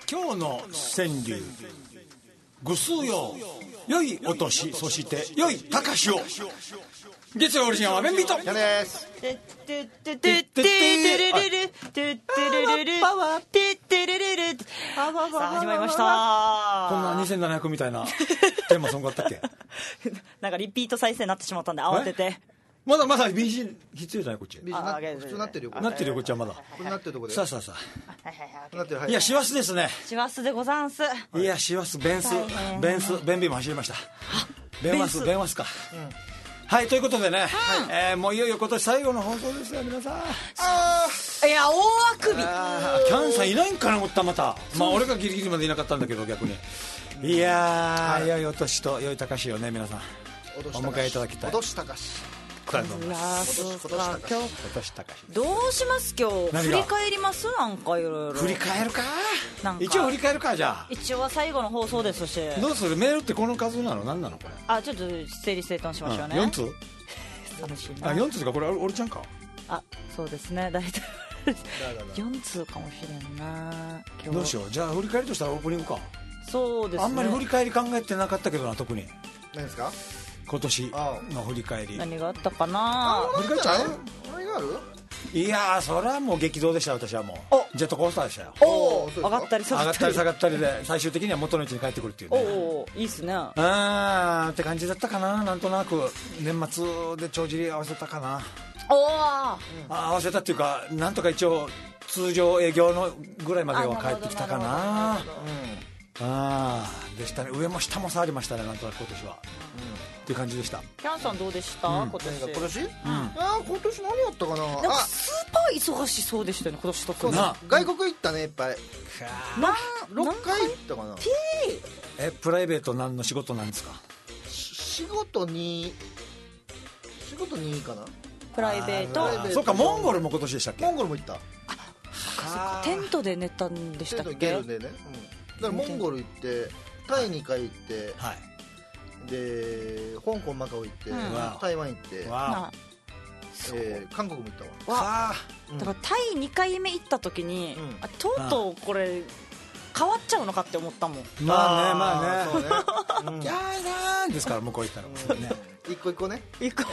今日の川柳、ぐすうよ良いお年、そして良いたかしを。月曜オリジナルはベンビートやです。 さあ始まりました。 こんな2700みたいなテーマソングあったっけ？ なんかリピート再生になってしまったんで慌てて。 まだ BG 必要じゃないこっち。 普通なってるよ。 なってるよこっちはまだ。 これなってるとこで。 さあ。 なってる。 いや師走ですね。 師走でござんす。 いや師走ベンビーも走りました。ベンワスか。はい、ということでね、もういよいよ今年最後の放送ですよ皆さん。 いや大あくび。 キャンさんいないんかな思ったまた。まあ俺がギリギリまでいなかったんだけど逆に。いや良いお年と良いたかしをね皆さんお迎えいただきたい。 お年たかし。 そうか今日どうします今日。 何が振り返りますなんかいろいろ。 振り返るか。 なんか一応振り返るかじゃあ。 一応は最後の放送ですし。 どうするメールってこの数なの何なのこれ。 ちょっと整理整頓しましょうね。 4通寂しいな。 4通かこれ俺ちゃんか。 そうですね大体4通かもしれんな今日。 どうしようじゃあ振り返りとしたらオープニングか。 そうですね。 あんまり振り返り考えてなかったけどな特に。 何ですか？ 今年の振り返り。 何があったかな。 振り返っちゃう？ 何がある？ いやそれはもう激動でした私はもう。ジェットコースターでしたよ。 上がったり下がったりで最終的には元の位置に帰ってくるっていうね。 いいっすね。 って感じだったかな。なんとなく年末で帳尻合わせたかな。合わせたっていうかなんとか一応通常営業のぐらいまでは帰ってきたかな。でしたね。上も下も触りましたねなんとなく今年は、っていう感じでした。 キャンさんどうでした、今年。 今年何やったかな。 なんかスーパー忙しそうでしたよね今年とかね。 外国行ったねいっぱい。6回行ったかな。 プライベート何の仕事なんですか？ 仕事にかな。 プライベート。 そうかモンゴルも今年でしたっけ？ モンゴルも行った。 テントで寝たんでしたっけ？ テントでね。だからモンゴル行ってタイ2回行って、で香港マカオ行って、台湾行って、韓国も行ったわ。 だからタイ2回目行った時に、とうとうこれ変わっちゃうのかって思ったもん。 まあねギャーなんですから向こう行ったらね。 一個ね。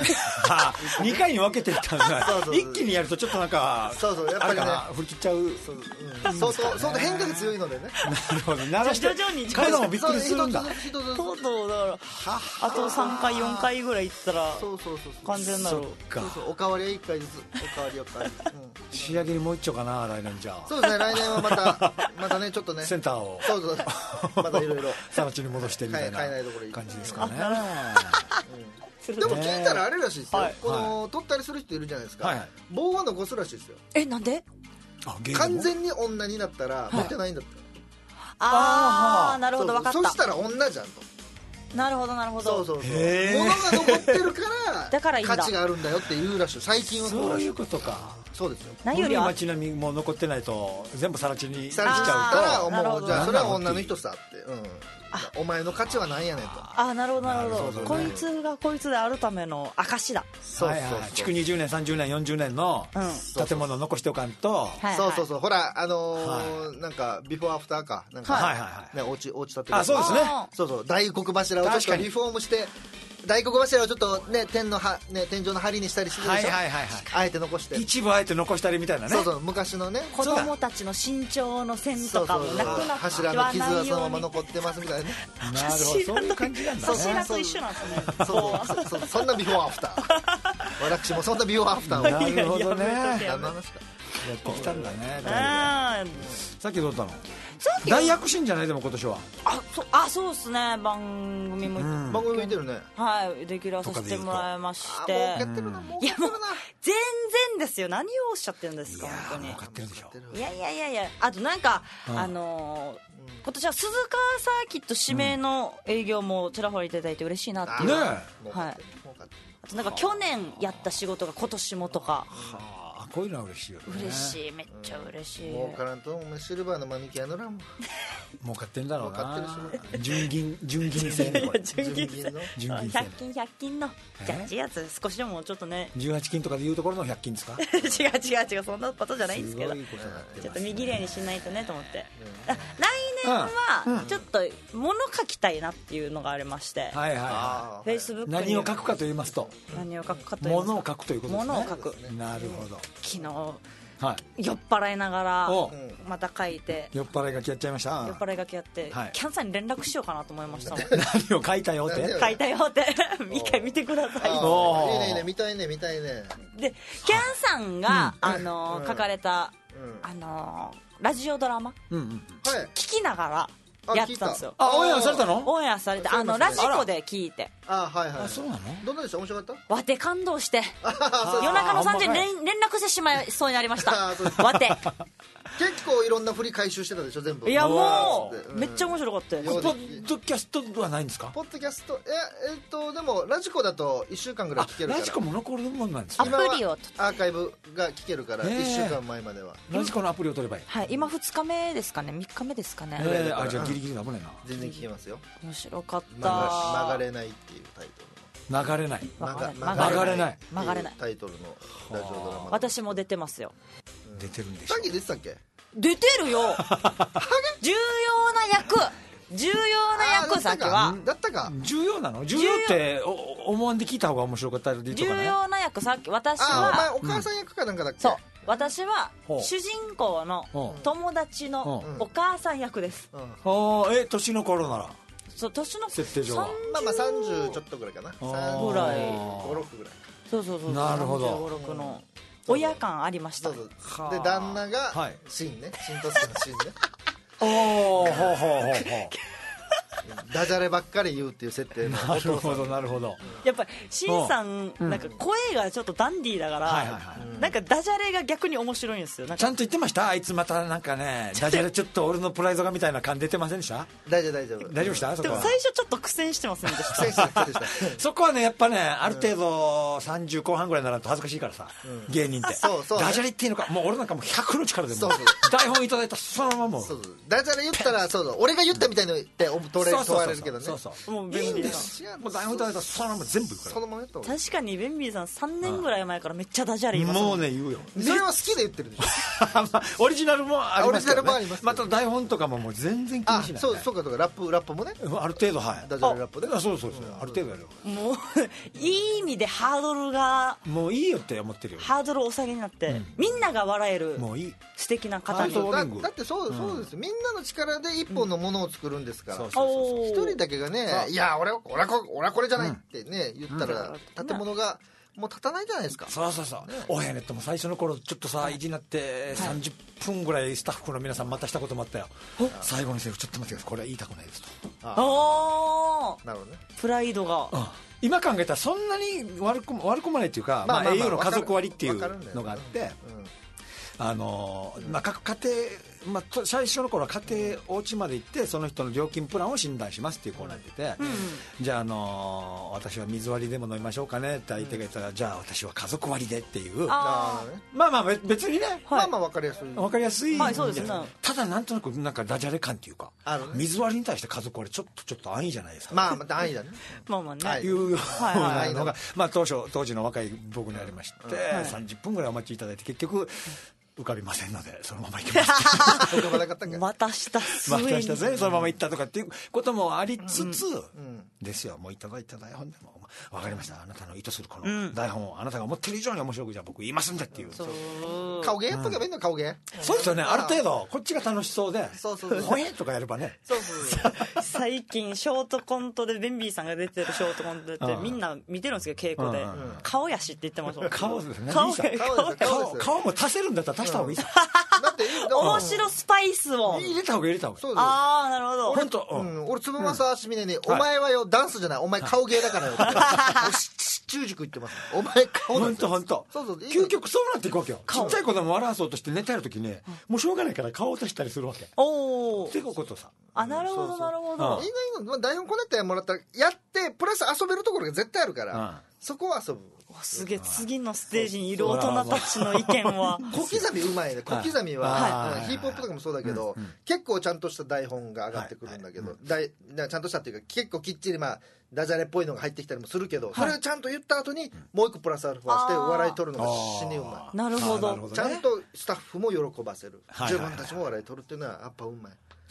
2回に分けていったんですね。一気にやるとちょっとなんかやっぱりね振り切っちゃう。 相当変化が強いのでね。 なるほど。鳴らして彼らもびっくりするんだ。 とうとうだからあと3回4回ぐらい行ったら完全になる。 おかわりは1回ずつ。おかわり4回。 仕上げにもう一丁かな来年じゃあ。 そうですね来年はまたねちょっとねセンターをまたいろいろさら地に戻してみたいな感じですかね。 でも聞いたらあれらしいですよ。この取ったりする人いるじゃないですか。棒は残すらしいですよ。 なんで？ 完全に女になったら持ってないんだって。 なるほど分かった。 そしたら女じゃんと。 なるほどそう物が残ってるからだからいいんだ。 価値があるんだよっていうらしい。最近はそういうことか。 そうですよ。 何よりは街並みも残ってないと全部さら地にしちゃうともうじゃあそれは女の人さって。お前の価値は何やねんと。 なるほどこいつがこいつであるための証だ。 築20年30年40年の建物を残しておかんと。 そうほらなんかビフォーアフターかなんかお家建てる。 そうですね。 そう大黒柱をちょっとリフォームして大黒柱をちょっとね天井の梁にしたりするでしょ。あえて残して一部あえて残したりみたいなね。 昔のね子供たちの身長の線とかもなくなって柱の傷はそのまま残ってますみたいなね。 なるほどそういう感じなんだね。 柱と一緒なんですね。 そんなビフォーアフター。私もそんなビフォーアフターを。 なるほどね。 何の話かやってきたんだね。さっきどうだったの？大躍進じゃないでも今年は。 そうっすね。番組見てるね。 レギュラーさせてもらいまして。 もうやってるな。 いやもう全然ですよ。何をおっしゃってるんですか本当に。 儲かってるでしょ。 いやあとなんか今年は鈴鹿サーキット指名の営業もちらほらいただいて嬉しいなっていう。あとなんか去年やった仕事が今年もとか。 こういうのは嬉しいよね。 嬉しいめっちゃ嬉しい。 儲からんとお前シルバーのマニキュアのらんも儲かってんだろうな。 純銀製の純銀100均のジャッジやつ少しでもちょっとね 18金とかでいうところの100均ですか？ 違うそんなことじゃないんですけどちょっと見綺麗にしないとねと思って。来年はちょっと物書きたいなっていうのがありまして、 はいはいはい、 Facebook 何を書くかと言いますと、物を書くということですね。 物を書く。 なるほど。 昨日酔っ払いながらまた書いて、 酔っ払い書きやっちゃいました。 酔っ払い書きやって、キャンさんに連絡しようかなと思いましたもん。 何を書いたよって書いたよって一回見てください。いいねいいね、見たいね見たいね。 でキャンさんが書かれたラジオドラマ聞きながらやってたんですよ。 オンエアされたの？ オンエアされて、ラジコで聞いて。 はいはい。 そうなの？ どんなでした？面白かった？ わて感動して夜中の3時に連絡してしまいそうになりました。わて結構いろんな振り回収してたでしょ全部。 いやもうめっちゃ面白かったよ。 ポッドキャストはないんですか？ ポッドキャストでもラジコだと1週間ぐらい聞けるから。 ラジコも残るもんなんですか？ アプリをアーカイブが聞けるから1週間前まではラジコのアプリを取ればいい。 はい、今2日目ですかね、3日目ですかね。 じゃあギリギリ危ないな。 全然聞けますよ。 面白かった。 流れないっていうタイトル。 流れない流れないタイトルのラジオドラマ。 私も出てますよ。 出てるんでしょ。 さっき出てたっけ？ 出てるよ。重要な役さっきはだったか。 重要なの？重要って思わんで聞いた方が面白かったりとかね。 重要な役さっき私はお前お母さん役かなんかだっけ？ そう私は主人公の友達のお母さん役です。 年の頃ならそう年の設定上はまあ30ちょっとぐらいかな。 ぐらい 5、6ぐらい。 そうなるほど。 5、6の親感ありました。で旦那がシンね、シンとするシンね。ダジャレばっかり言うっていう設定の。 なるほどなるほど。 やっぱりシンさんなんか声がちょっとダンディーだからなんかダジャレが逆に面白いんですよ。 ちゃんと言ってました？あいつまたなんかねダジャレちょっと俺のプライドがみたいな感出てませんでした？ 大丈夫でした？ でも最初ちょっと苦戦してませんでした？ そこはねやっぱねある程度30後半ぐらいにならんと恥ずかしいからさ、芸人ってダジャレっていうのかもう俺なんかもう100の力でも台本いただいたそのままもうダジャレ言ったら俺が言ったみたいのって問われるけどね。 もうベンビーさんもう台本いただいたらそのまま全部言うから。 そのままやった方がいい。 確かにベンビーさん3年ぐらい前からめっちゃダジャレ言いますもん。 もうね言うよ。 それは好きで言ってるでしょ。 オリジナルもありますけどね。また台本とかももう全然気にしない。 そうかラップもねある程度ダジャレラップでそうある程度やる。 もういい意味でハードルがもういいよって思ってるよ。 ハードルお下げになってみんなが笑えるもういい素敵な方に。 だってそうですよ。みんなの力で一本のものを作るんですから。一人だけがねいや俺はこれじゃないってね言ったら建物がもう立たないじゃないですか。 そうオヘネットも最初の頃ちょっとさ意地になって30分ぐらいスタッフの皆さんまたしたこともあったよ。最後のセリフちょっと待ってくださいこれは言いたくないですと。 なるほどね。 プライドが今考えたらそんなに悪くもないっていうかau の家族割っていうのがあって各家庭、最初の頃は家庭お家まで行ってその人の料金プランを診断しますっていうコーナーに出て、じゃあ、私は水割りでも飲みましょうかねって相手が言ったら、じゃあ私は家族割りでっていう別にね、 分かりやすい、 そうですね。 ただなんとなくなんかダジャレ感っていうか、水割りに対して家族割りちょっと安易じゃないですか。 安易だね。 いうようなのが当時の若い僕にありまして、30分ぐらいお待ちいただいて結局浮かびませんのでそのまま行きましたまたしたそのまま行ったとかっていうこともありつつですよ。もういただいた台本でも分かりました、あなたの意図するこの台本をあなたが思ってる以上に面白くじゃあ僕言いますんでっていう顔芸やっとけばいいの。顔芸そうですよね。ある程度こっちが楽しそうでほえとかやればね。 最近ショートコントでベンビーさんが出てるショートコントってみんな見てるんですけど稽古で顔やしって言ってました。 顔ですね。顔も足せるんだったら足した方がいいです。 だって面白スパイスを入れた方がいい。なるほど。 本当俺粒マサしみねにお前はよダンスじゃないお前顔芸だからよって中軸言ってます。お前顔だ。 本当究極そうなっていくわけよ。ちっちゃい子でも笑わそうとしてネタやるときにもうしょうがないから顔を足したりするわけ。っていうことさ。 なるほど。 いいの台本こねてもらったらやってプラス遊べるところが絶対あるからそこは遊ぶ。 すげえ次のステージにいる大人たちの意見は小刻みうまいね。小刻みはヒップホップとかもそうだけど結構ちゃんとした台本が上がってくるんだけどちゃんとしたっていうか結構きっちりダジャレっぽいのが入ってきたりもするけどそれをちゃんと言った後にもう一個プラスアルファして笑い取るのが死にうまい。 なるほど。 ちゃんとスタッフも喜ばせる自分たちも笑い取るっていうのはやっぱうまい。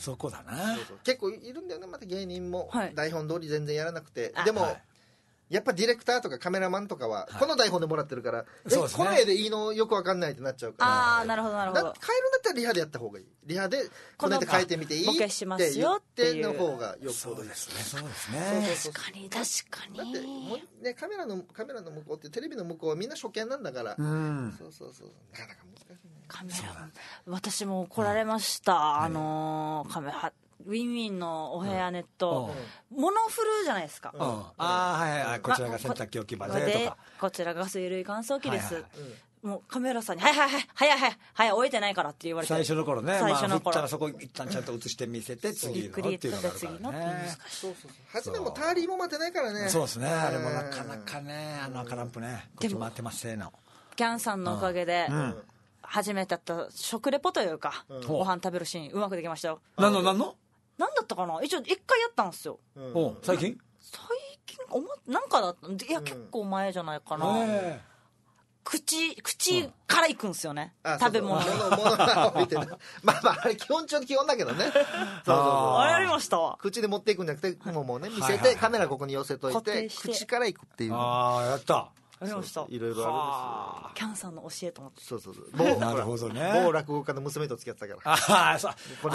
そこだな。 そう結構いるんだよね、また芸人も台本通り全然やらなくて、でもやっぱディレクターとかカメラマンとかはこの台本でもらってるから、この絵でいいのよく分かんないってなっちゃうから、 ああなるほどなるほど、 変えるんだったらリハでやった方がいい。リハでこの絵で変えてみていいって言っての方がよっぽどですね。 そうですね。 確かに確かに。 だってもうね、カメラの向こうってテレビの向こうはみんな初見なんだから、そうなかなか難しいね。 カメラ私も来られました、カメラウィンウィンのお部屋ネット、モノフルじゃないですか。 はいはい、こちらが洗濯機置き場でとか、 こちらが水類乾燥機です。もうカメラさんに「はい終えてないから」って言われて、 最初の頃ね、振ったらそこ一旦ちゃんと映して見せて次のっていうのがあるからね。 初めもターリーも待てないからね。 そうですね、あれもなかなかね、赤ランプね、こっち回ってますせーの。 キャンさんのおかげで初めてやった食レポというか、ご飯食べるシーンうまくできましたよ。 何の何だったかな、一応一回やったんですよ。 最近なんかだった、いや結構前じゃないかな。口からいくんですよね、食べ物が置いてる。まああれ基本中の基本だけどね。 あれやりましたわ。 口で持っていくんじゃなくて、もうね見せてカメラここに寄せといて口からいくっていう。 やったありました。 いろいろあるんですよ。 キャンさんの教えと思って。 そうなるほどね。 某落語家の娘と付き合ってたから。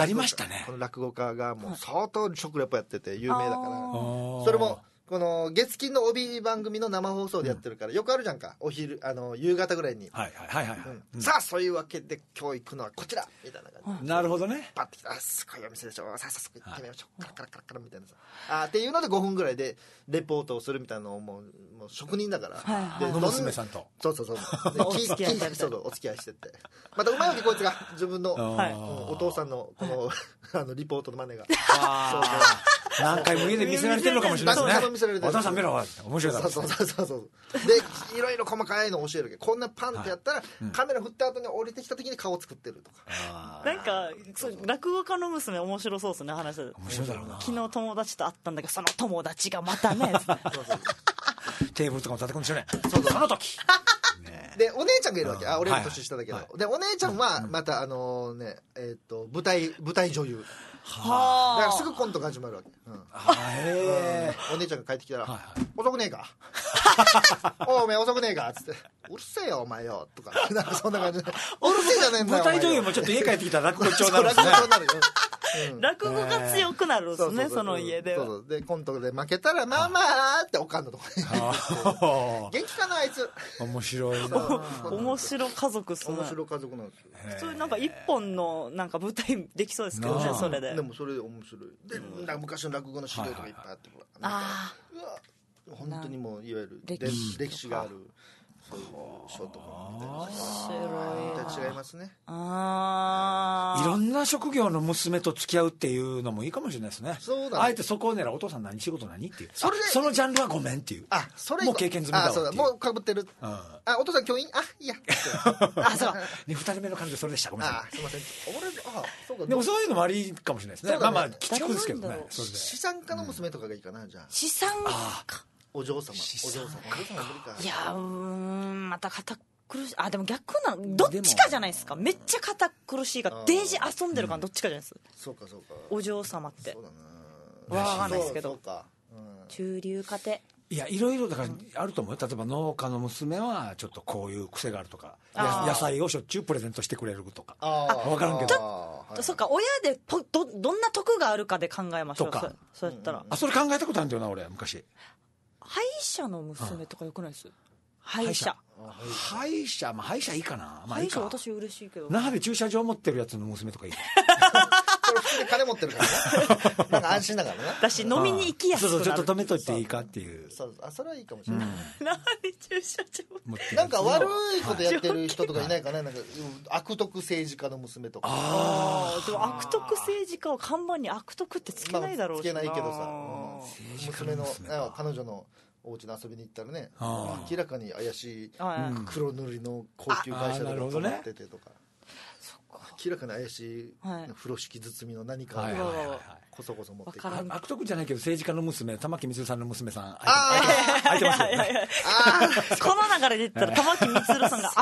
ありましたね。 この落語家がもう相当食レポやってて有名だから、それもこの月金の帯番組の生放送でやってるから、よくあるじゃんか、お昼夕方ぐらいに。さあそういうわけで今日行くのはこちらみたいな感じ。 なるほどね。 パッてきた、すごいお店でしょ、さあ早速行ってみましょう、カラカラみたいなさ、っていうので5分ぐらいでレポートをするみたいなのをもう職人だから、 で娘さんとそうお付き合いしてってまたうまいわけ、こいつが自分のお父さんのこのリポートの真似が何回も家で見せられてるのかもしれないですね。お父さん見ろ、面白いだろ。 そうでいろいろ細かいの教えるけど、こんなパンってやったらカメラ振った後に降りてきた時に顔作ってるとか。 なんか落語家の娘面白そうですね、話で。 面白いだろうな。 昨日友達と会ったんだけど、その友達がまたねテーブルとかも立て込んでしょね。その時でお姉ちゃんがいるわけ。俺より年下だけど、でお姉ちゃんはまた舞台女優だからすぐコントが始まるわけ。お姉ちゃんが帰ってきたら「遅くねえかおめえ遅くねえか」っつって「うるせえよお前よ」とか、なんかそんな感じで「うるせえじゃねえんだよ」 舞台女優もちょっと家帰ってきたら落語調になるんですね。 落語が強くなるんですね、その家では。 でコントで負けたら「まあまあ」っておかんのとこに元気かなあいつ。 面白いな。 面白家族っすね。 面白家族なんですよ。 普通なんか一本のなんか舞台できそうですけどね、それで。 でもそれで面白いで、昔の落語の資料とかいっぱいあって、本当にもういわゆる歴史があるそういうショートコントみたいな。違いますね。 いろんな職業の娘と付き合うっていうのもいいかもしれないですね。あえてそこを狙う、お父さん何仕事何っていう、そのジャンルはごめんっていう。 それもう経験済みだわっていう。 もうかぶってる。お父さん教員、いいや。 そう2人目の感じでそれでした。ごめんなさい。 すいません。 でもそういうのもありかもしれないですね。まあ鬼畜ですけどね。 資産家の娘とかがいいかな、じゃあ。 資産家、 お嬢様。 いやまた堅苦しい。でも逆なの、どっちかじゃないですか。めっちゃ堅苦しいかデージ遊んでるかどっちかじゃないです。 そうかお嬢様ってわかんないですけど、中流家庭いやいろいろだからあると思うよ。例えば農家の娘はちょっとこういう癖があるとか、野菜をしょっちゅうプレゼントしてくれるとか、分からんけど、 そうか、親でどんな得があるかで考えましょう。そうやったらそれ考えたことあるんだよな、俺昔。 歯医者の娘とかよくないです？歯医者いいかな。歯医者私嬉しいけど、 那覇で駐車場持ってるやつの娘とかいい。 これ普通に金持ってるからね。なんか安心だからね。 私飲みに行きやすくなる。 ちょっと止めといていいかっていう。 それはいいかもしれない。 那覇で駐車場なんか悪いことやってる人とかいないかね。なんか悪徳政治家の娘とか。 でも悪徳政治家を看板に悪徳ってつけないだろうしな。 つけないけどさ、娘の彼女のお家に遊びに行ったらね、明らかに怪しい黒塗りの高級会社で泊まっててとか、明らかに怪しい風呂敷包みの何かをこそこそ持ってきて、 悪徳じゃないけど政治家の娘、玉木充さんの娘さん空いてますよね。 この流れで言ったら玉木充さんが悪徳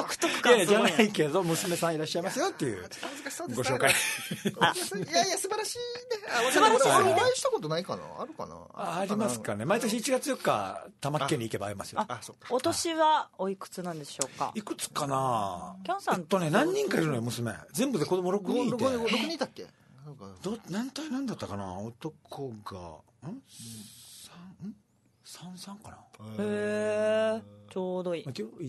いやじゃないけど娘さんいらっしゃいますよっていうご紹介。 いやいや素晴らしいね。 素晴らしい。 俺お会いしたことないかな。あるかな。 ありますかね。毎年1月4日玉城家に行けば会えますよ。 お年はおいくつなんでしょうか。 いくつかな。 キャンさん何人かいるのよ娘。全部で子供6人いて。 6人いたっけ。 何体なんだったかな。男が3かな。 へえ、ちょうどいい。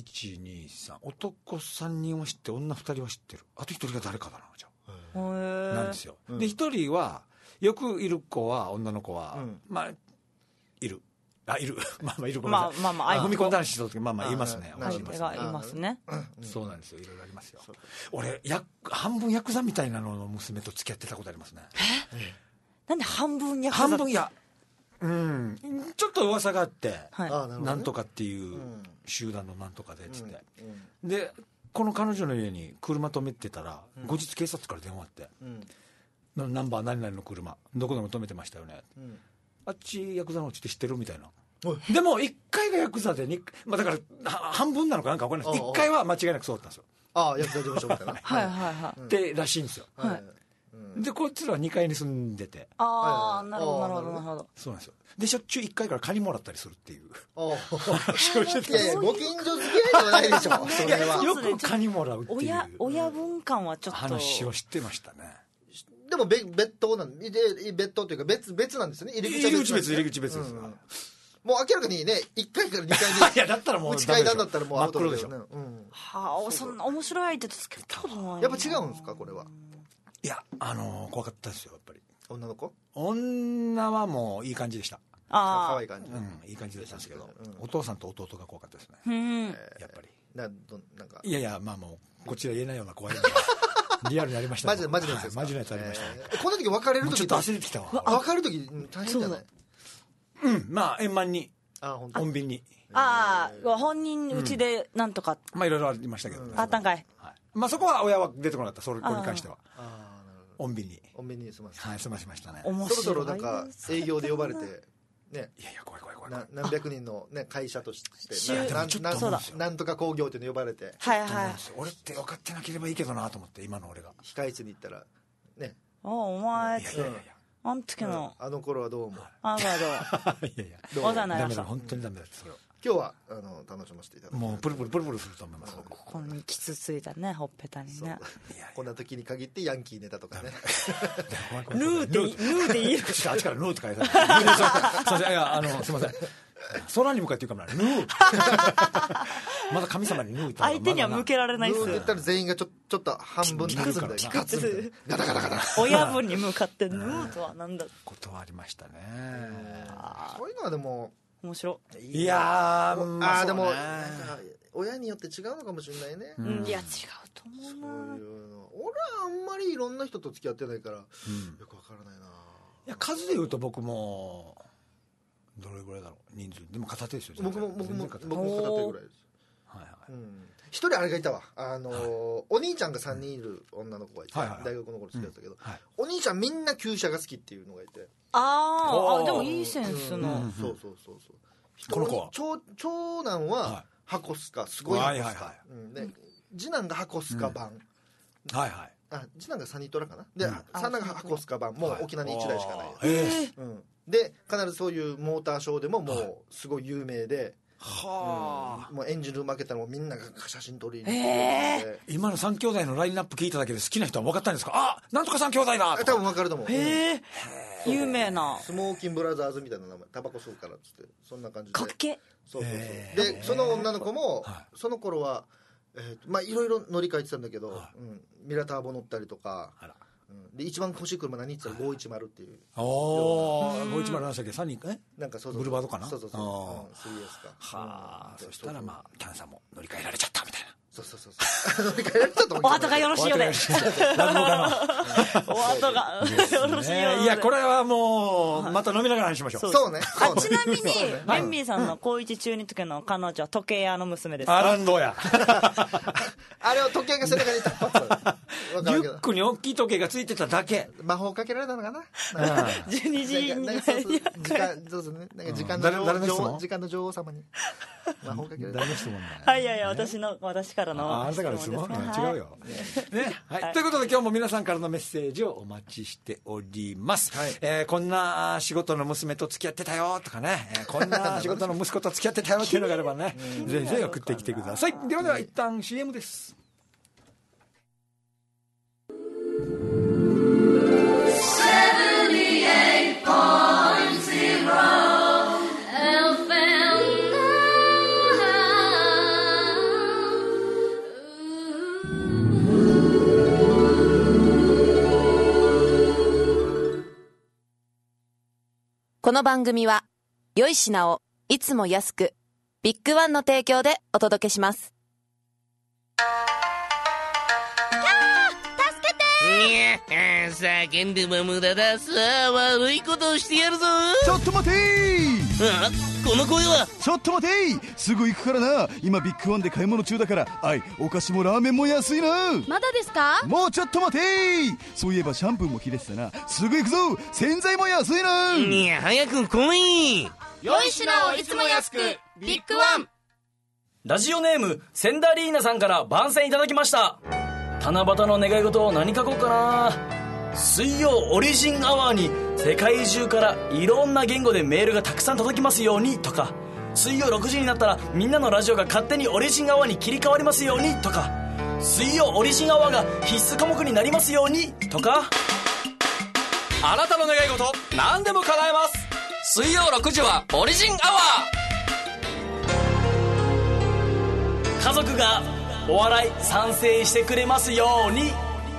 123男3人は知って女2人は知ってる。あと1人が誰かだなじゃあ。なんですよ。で1人はよくいる子は女の子はまあいる。いる。まあいる。 まあ踏み込んだ話した時まあいますね。 相手がいますね。 そうなんですよ。いろいろありますよ。俺半分ヤクザみたいなのの娘と付き合ってたことありますね。 なんで半分ヤクザ。 半分や。ちょっと噂があってなんとかっていう集団のなんとかでっつってでこの彼女の家に車止めてたら後日警察から電話あってナンバー何々の車どこでも止めてましたよねあっちヤクザのうちって知ってるみたいなでも1回がヤクザでだから半分なのかなんか分かんないです1回は間違いなくそうだったんですよヤクザ事務所みたいなでらしいんですよでこいつらは2階に住んでてなるほどなるほどそうなんですよでしょっちゅう1階からカニもらったりするっていう話をしててご近所付き合いではないでしょそれはよくカニもらうっていう親分感はちょっと話をしてましたねでも別棟なんで別棟というか別なんですよね入り口別ですもう明らかにね1階から2階にいやだったらもう内階段だったらもうアウトでしょそんな面白い相手と付き合ったことないやっぱ違うんですかこれはいや怖かったですよやっぱり女の子女はもういい感じでした可愛い感じいい感じでしたんですけどお父さんと弟が怖かったですねやっぱりなんかいやまあもうこっちは言えないような怖いのリアルにありましたマジのやつですかマジのやつありましたこの時別れる時ちょっと焦ってきたわ別れる時大変じゃないまあ円満に穏便に本人うちでなんとかまあいろいろありましたけどあったんかいまあそこは親は出てこなかったそれに関しては穏便に済ましましたねそろそろなんか営業で呼ばれてねいや怖い何百人のね会社としてなんとか工業っていうの呼ばれて俺って分かってなければいいけどなと思って今の俺が控室に行ったらねお前あん時のあの頃はどうもあなたどういやダメだ本当にダメだそれは今日は楽しませていただきもうプルプルすると思いますここに傷ついたねほっぺたにねこんな時に限ってヤンキーネタとかねヌーでいいあっちからヌーって書いてあるすいません空に向かって言うかもなヌーまだ神様にヌー言った相手には向けられないっすヌーって言ったら全員がちょっと半分立つんだよガタガタガタ親分に向かってヌーとはなんだことはありましたねそういうのはでも面白いやでも親によって違うのかもしれないねいや違うと思うな俺はあんまりいろんな人と付き合ってないからよくわからないないや数で言うと僕もどれぐらいだろう人数でも片手ですよ僕も片手ぐらいです一人あれがいたわお兄ちゃんが3人いる女の子がいて大学の頃付き合ったけどお兄ちゃんみんな旧車が好きっていうのがいてでもいいセンスのそうこの子は長男は箱スカすごい箱スカ次男が箱スカ版次男がサニトラかなで三男が箱スカ版もう沖縄に1台しかないで必ずそういうモーターショーでももうすごい有名でもうエンジンルーム開けたらみんなが写真撮りに来て今の3兄弟のラインナップ聞いただけで好きな人は分かったんですかなんとか3兄弟だ多分分かると思う有名なスモーキンブラザーズみたいな名前タバコ吸うからっつってそんな感じでかっけそうでその女の子もその頃はいろいろ乗り換えてたんだけどミラターボ乗ったりとかで一番欲しい車何って言ったら510っていう 510何でしたっけサニーなんかブルバードかなそう 3S かそしたらまあキャンさんも乗り換えられちゃったみたいなそう乗り換えられちゃったお後がよろしいようでお後がよろしいようでいやこれはもうまた飲みながら話しましょうそうねちなみにベンビーさんの高1中2時の彼女は時計屋の娘ですかランドやあれを時計が背中にタッパッとリュックに大きい時計がついてただけ。 魔法かけられたのかな。 12時に時間の女王様に魔法かけられた。 誰の質問だね。 はい、いやいや、私からの。 あなたから質問、違うよ。ね、はい。ということで今日も皆さんからのメッセージをお待ちしております。こんな仕事の娘と付き合ってたよとかね、こんな仕事の息子と付き合ってたよっていうのがあればね、ぜひぜひ送ってきてください。では一旦 CM です。 この番組は良い品をいつも安くビッグワンの提供でお届けします。 助けて叫んでも無駄だ。さあ悪いことをしてやるぞ。 ちょっと待てこの声は。 ちょっと待てすぐ行くからな。今ビッグワンで買い物中だから。お菓子もラーメンも安いな。 まだですか？ もうちょっと待てそういえばシャンプーも切れてたな。すぐ行くぞ。洗剤も安いな。 いや早く来い。 良い品をいつも安くビッグワン。 ラジオネームセンダリーナさんから番宣いただきました。七夕の願い事を何書こうかな。水曜オリジンアワーに世界中からいろんな言語でメールがたくさん届きますようにとか、水曜6時になったらみんなのラジオが勝手にオリジンアワーに切り替わりますようにとか、水曜オリジンアワーが必須科目になりますようにとか。あなたの願い事何でも叶えます。水曜6時はオリジンアワー。家族がお笑い賛成してくれますように。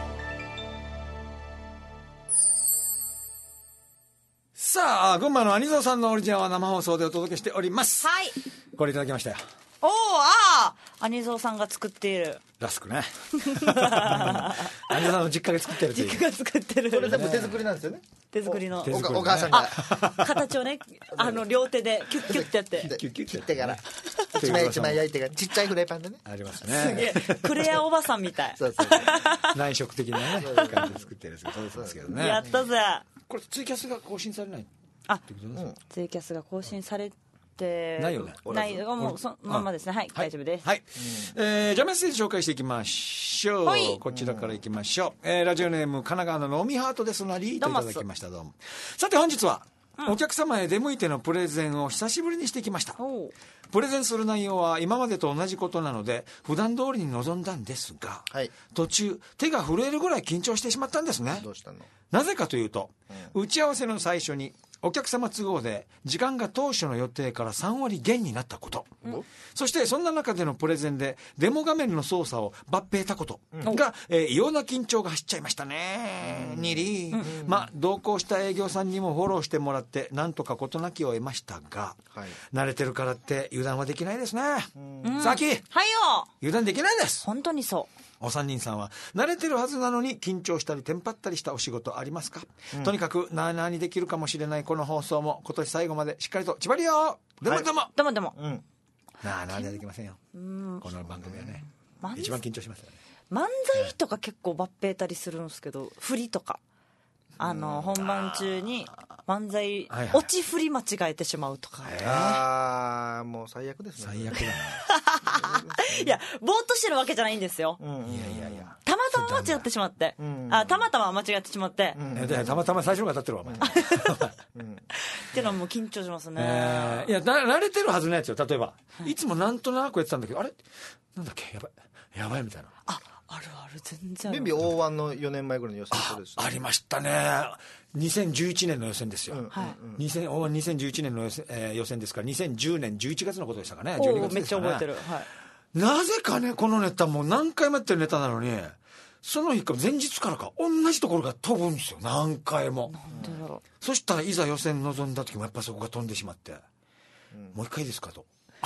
さあ群馬のアニゾーさんのオリジナルは生放送でお届けしております。 はい、 これいただきましたよ。 アニゾーさんが作っているラスクね。アニゾーさんの実家で作ってるという。 実家が作ってる。 それ全部手作りなんですよね。 手作りのお母さんが形をね、両手でキュッキュッってやって切ってから一枚一枚焼いてからちっちゃいフライパンでね。 ありますすげね。 えクレアおばさんみたい。 そう内職的なね感じで作ってるやつが届いてますけどね。 やったぜ。 これツイキャスが更新されない。 ツイキャスが更新されてないよね。 ない、もうそのままですね。はい、大丈夫です。 はい。じゃあメッセージ紹介していきましょう。こちらからいきましょう。ラジオネーム神奈川のノミハートですなりといただきました。どうも。さて本日はお客様へ出向いてのプレゼンを久しぶりにしてきました。プレゼンする内容は今までと同じことなので普段通りに臨んだんですが、途中手が震えるぐらい緊張してしまったんですね。 どうしたの？ なぜかというと、打ち合わせの最初にお客様都合で時間が当初の予定から3割減になったこと、そしてそんな中でのプレゼンでデモ画面の操作を抜兵たことが、異様な緊張が走っちゃいましたね。にり、同行した営業さんにもフォローしてもらってなんとか事なきを得ましたが、慣れてるからって油断はできないですね。さき、はいよ、油断できないです。 本当にそう。 お三人さんは慣れてるはずなのに緊張したりテンパったりしたお仕事ありますか？とにかくなあなあにできるかもしれないこの放送も今年最後までしっかりと縛りよう。でもでも、なあなあでできませんよ。この番組はね、一番緊張しますよね。 漫才とか結構抜兵たりするんですけど、振りとか本番中に漫才落ち振り間違えてしまうとか。 もう最悪ですね。 最悪だね。 いやぼーっとしてるわけじゃないんですよ。たまたま間違ってしまって、たまたま間違ってしまって、 たまたま最初のが当たってるわお前。 っていうのはもう緊張しますね。 いや慣れてるはずのやつよ。例えばいつもなんとなくやってたんだけど、あれなんだっけ、やばいみたいな。 あるある、全然ある。 ベンビー O1 の4年前ぐらいの予選そうです。 ありましたね。2011年の予選ですよ。2011年の予選ですから2010年11月のことでしたかね。12月めっちゃ覚えてる。 なぜかね、このネタもう何回もやってるネタなのに、その日か前日からか同じところが飛ぶんですよ、何回も。 なんでだろう。 そしたらいざ予選臨んだ時もやっぱそこが飛んでしまって、もう一回いいですかと。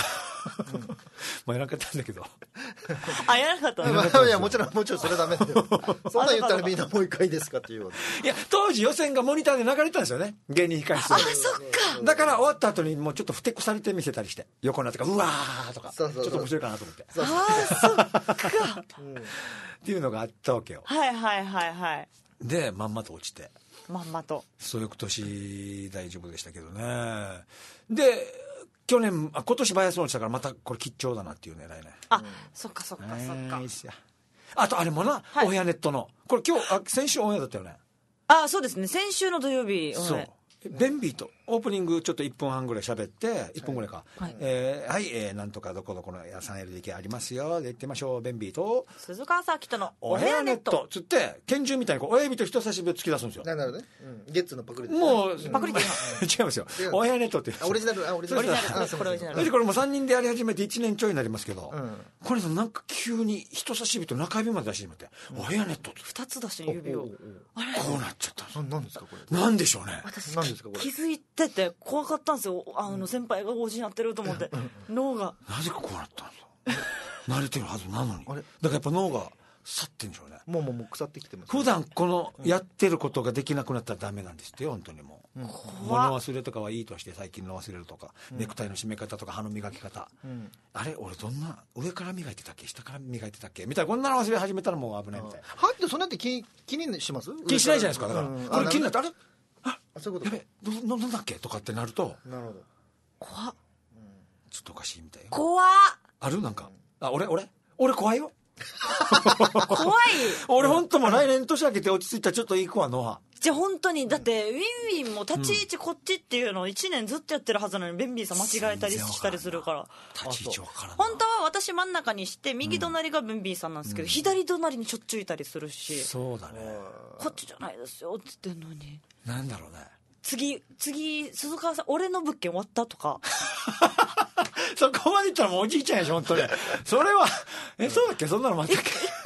まあやらなかったんだけどやらなかったの。いやもちろんそれはダメだよ。そんなん言ったらみんなもう一回ですかっていう。 いや当時予選がモニターで流れてたんですよね、芸人控室。 そっか。 だから終わった後にもうちょっとふてっこされて見せたりして、横になってかうわーとか、ちょっと面白いかなと思って、 そっかっていうのがあったわけよ。 はいでまんまと落ちて、 まんまと。 そう翌年大丈夫でしたけどね。で今年バイアスロンしたからまたこれ吉兆だなっていう狙いね。 そっかあとあれもな、お部屋ネットのこれ先週オンエアだったよね。 そうですね、先週の土曜日。 そうベンビーとオープニングちょっと1分半ぐらい喋って1分ぐらいか、なんとかどこどこの3LDK ありますよで行ってみましょう、ベンビーと鈴川サーキットのお部屋ネットつって拳銃みたいに親指と人差し指を突き出すんですよ。 なるほどね。ゲッツのパクリ。 もうパクリって違いますよ、お部屋ネットってオリジナル。 これオリジナル。 これも3人でやり始めて1年ちょいになりますけど、これなんか急に人差し指と中指まで出してしまって、お部屋ネットって 2つ出して指をこうなっちゃった。 何ですかこれ。 何でしょうね。 私気づいてて怖かったんですよ。先輩がおじになってると思って、脳がなぜかこうなったんですよ。慣れてるはずなのに。だからやっぱ脳が去ってんでしょうね。 もう腐ってきてます。 普段このやってることができなくなったらダメなんですってよ、本当にもう。物忘れとかはいいとして、最近の忘れるとか、ネクタイの締め方とか歯の磨き方、あれ俺どんな上から磨いてたっけ下から磨いてたっけみたいな、こんなの忘れ始めたらもう危ないみたいな。 はってそんなって気にします？ 気にしないじゃないですか。だからこれ気になって、あれそういうこと。 やべなんだっけとかってなると、 なるほど。 怖っ。 ちょっとおかしいみたいよ。 怖っ。 あるなんか俺怖いよ。 怖い。 俺本当もう来年年明けて落ち着いたらちょっといい子はノア。 じゃあ本当にだってウィンウィンも立ち位置こっちっていうのを1年ずっとやってるはずなのに、ベンビーさん間違えたりしたりするから。 立ち位置わからん。 本当は私真ん中にして右隣がベンビーさんなんですけど、左隣にしょっちゅういたりするし。 そうだね。 こっちじゃないですよって言ってんのに。 なんだろうね。 次鈴川さん俺の物件終わったとか。 そこまで言ったらもうおじいちゃんやし本当に。それはそうだっけ、そんなの待ってっけ。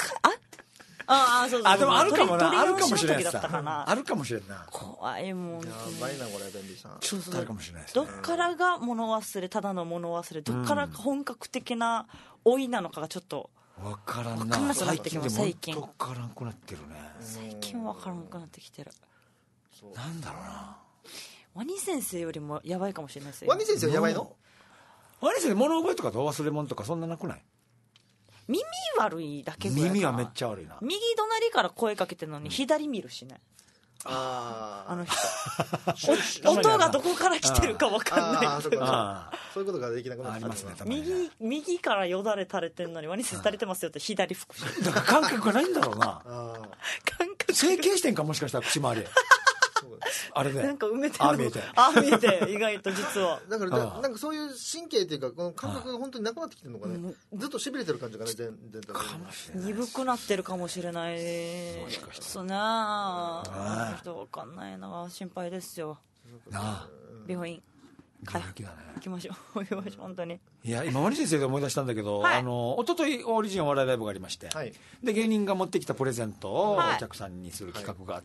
そうでもあるかもな、あるかもしれないさ、あるかもしれんな。 怖いもん。やばいなこれ、ベンビーさん。 ちょっとあるかもしれないですね。どっからが物忘れ、ただの物忘れ、どっから本格的な老いなのかがちょっと分からんな。 最近でも分からんくなってるね。 最近分からんくなってきてる。 なんだろうな。 ワニ先生よりもやばいかもしれないですよ。 ワニ先生やばいの？ ワニ先生物覚えとか忘れ物とかそんななくない？ 耳悪いだけぐらいかな。 耳はめっちゃ悪いな。 右隣から声かけてるのに左見るしね。 あの人音がどこから来てるか分かんないけど、 そういうことができなくなってますね。 右からよだれ垂れてんのにワニ先生垂れてますよって左吹くし、 だから感覚がないんだろうな。 感覚整形してんか、もしかしたら口周りあれね、 なんか埋めてる。見えて意外と実はだからなんかそういう神経っていうかこの感覚が本当になくなってきてるのかね。ずっとしびれてる感じがね、全体鈍くなってるかもしれない。そうなあ、人分かんないな、心配ですよ。病院行きましょう本当に。 いや今ワニ先生で思い出したんだけど、一昨日オリジンお笑いライブがありまして、で芸人が持ってきたプレゼントをお客さんにする企画があって、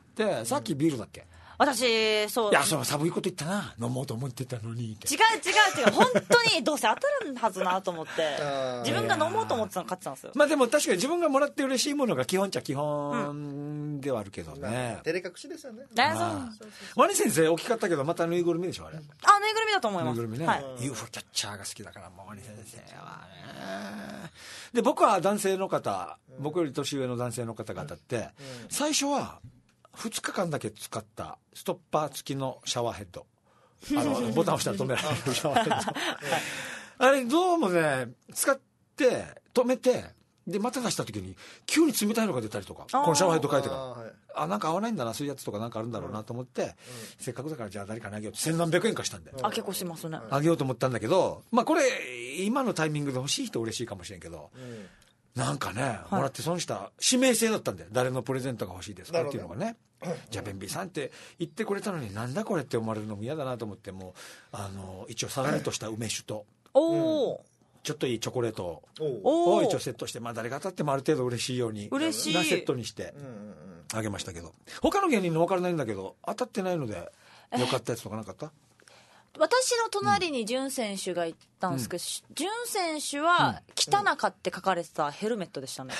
さっきビールだっけ、 私そう。 いやそう寒いこと言ったな、飲もうと思ってたのに。 違う本当にどうせ当たるはずなと思って自分が飲もうと思ってたの買ってたんですよ。 まあでも確かに自分がもらって嬉しいものが基本っちゃ基本ではあるけどね。 照れ隠しですよね。 ワニ先生大きかったけどまたぬいぐるみでしょあれ。 ぬいぐるみだと思います。 ぬいぐるみね。UFO キャッチャーが好きだからもうワニ先生はね。で僕は男性の方、僕より年上の男性の方が当たって、最初は2日間だけ使ったストッパー付きのシャワーヘッド、ボタン押したら止められるシャワーヘッドあれどうもね使って止めて、でまた出した時に急に冷たいのが出たりとか、このシャワーヘッド変えてからなんか合わないんだな、そういうやつとかなんかあるんだろうなと思って、せっかくだからじゃあ誰かにあげようって千何百円かしたんで、 結構しますね、 あげようと思ったんだけど、まあこれ今のタイミングで欲しい人嬉しいかもしれんけど、なんかね、もらって損した指名制だったんで、誰のプレゼントが欲しいですかっていうのがね。じゃあベンビーさんって言ってくれたのになんだこれって思われるのも嫌だなと思って、もう一応さらりとした梅酒とちょっといいチョコレートを一応セットして、まあ誰が当たってもある程度嬉しいようになセットにしてあげましたけど、他の芸人の分からないんだけど当たってないのでよかったやつとかなかった？ 私の隣に潤選手がいたんですけど、潤選手は北中って書かれてたヘルメットでしたね。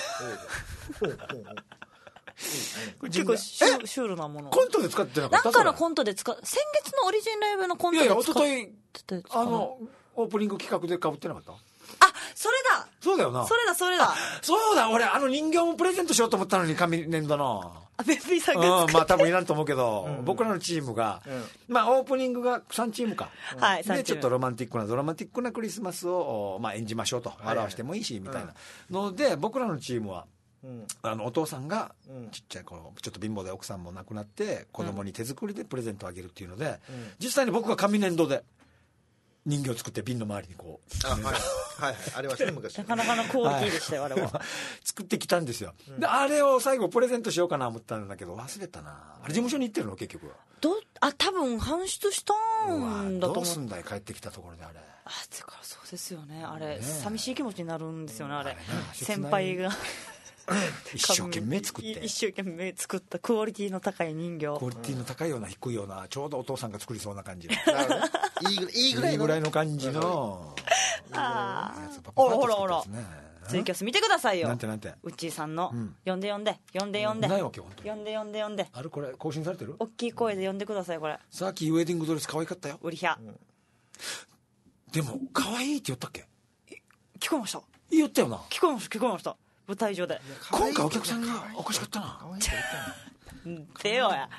結構シュールなもの。 コントで使ってなかった？ なんかのコントで先月のオリジンライブのコントで使ってた。 いやいや、一昨日オープニング企画で被ってなかった？ それだ。 そうだよな。 それだ。 そうだ、俺人形もプレゼントしようと思ったのに、紙粘土の。 ベッピーさんがまあ多分いらんと思うけど、僕らのチームが、まあオープニングが3チームか。 はい、 で、ちょっとロマンティックなクリスマスを、まあ演じましょうと。表してもいいし、みたいな。ので、僕らのチームは、お父さんがちっちゃい頃ちょっと貧乏で奥さんも亡くなって子供に手作りでプレゼントをあげるっていうので、実際に僕が紙粘土で人形を作って瓶の周りにこうはいありましたね昔。 なかなかのクオリティでしたよ、あれは。 作ってきたんですよ。であれを最後プレゼントしようかな思ったんだけど忘れたな。あれ事務所に行ってるの結局は。 多分搬出したんだと思う。 どうすんだい帰ってきたところであれ。 そうですよね。あれ寂しい気持ちになるんですよね。あれ先輩が一生懸命作ったクオリティの高い人形、 クオリティの高いような低いような、ちょうどお父さんが作りそうな感じのいいぐらいの感じのほらツイキャス見てくださいよ。 なんてうっちーさんの呼んでないわけ。 呼んであれこれ更新されてる？ 大きい声で呼んでください。これさっきウェディングドレス可愛かったよ。 ウリヒャでも可愛いって言ったっけ？ 聞こえました。 言ったよな。 聞こえました。舞台上で今回お客さんがおかしかったな。 でよや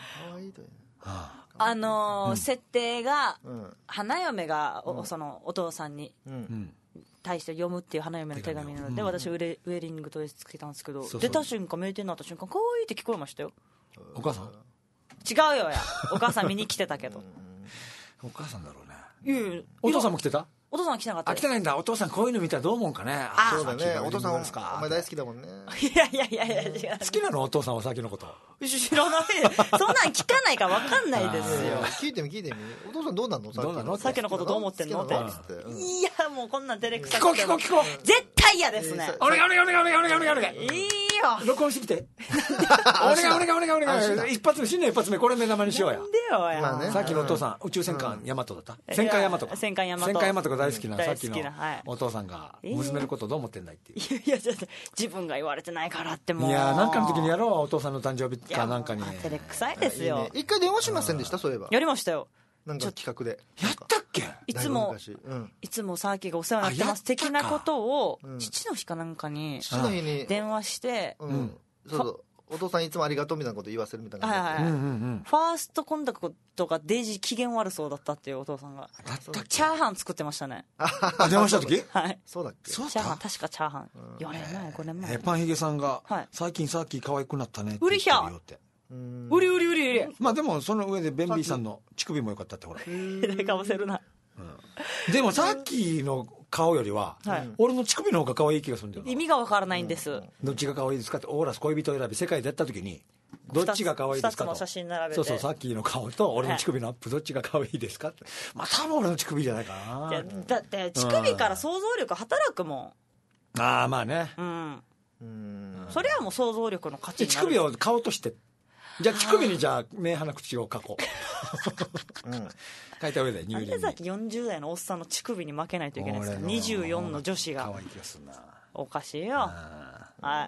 設定が花嫁がそのお父さんに対して読むっていう花嫁の手紙なので、私ウェディングドレスつけたんですけど、出た瞬間名店になった瞬間可愛いって聞こえましたよ。 お母さん？ 違うよや。お母さん見に来てたけど。 お母さんだろうね。 いやお父さんも来てた？ お父さんは来てなかった。 来てないんだ。お父さんこういうの見たらどう思うんかね。 そうだね。お父さんお前大好きだもんね。 いや違う。 好きなのお父さんはさっきのこと。 知らない。そんなん聞かないから分かんないですよ。 聞いてみ。お父さんどうなんの？ さっきのことどう思ってんのって。いやもうこんなん照れくさくて。 聞こう。 絶対嫌ですね。 お願い。 いいよ。 録音してきて。お願い。新年一発目これ目玉にしようや。 なんでよや。 さっきのお父さん宇宙戦艦ヤマトだった？戦艦ヤマトか。 戦艦ヤマトが大好きなさっきのお父さんが娘のことどう思ってんだいっていう。 いや自分が言われてないからってもう。 いやなんかの時にやろう。お父さんの誕生日かなんかに。 照れくさいですよ。 一回電話しませんでした？そういえばやりましたよ。 なんか企画でやったっけ？ いつもさっきがお世話になってます的なことを父の日かなんかに電話してお父さんいつもありがとうみたいなこと言わせるみたいな。 ファーストコンタクトがデイジー機嫌悪そうだったっていうお父さんがチャーハン作ってましたね。 電話した時？ はい。 そうだっけ？ チャーハン確かチャーハン4年前5年前。 パンヒゲさんが最近さっき可愛くなったねって言ってるよって。うりまあでもその上でベンビーさんの乳首も良かったってほら。 かぶせるな。 でもさっきの顔よりは俺の乳首の方が可愛い気がするんだよ。 意味がわからないんです。 どっちが可愛いですかってオーラス恋人選び世界でやった時にどっちが可愛いですかと。 2つの写真並べて。 そうさっきの顔と俺の乳首のアップどっちが可愛いですかって。まあ多分俺の乳首じゃないかな。 だって乳首から想像力働くもん。ああまあね。 それはもう想像力の価値になる。 乳首を顔としてじゃあ乳首にじゃあ目鼻口を描こう。書いた上でなんでさっき40代のおっさんの乳首に負けないといけないんですか。24の女子が可愛い気がするな。 おかしいよ。はい、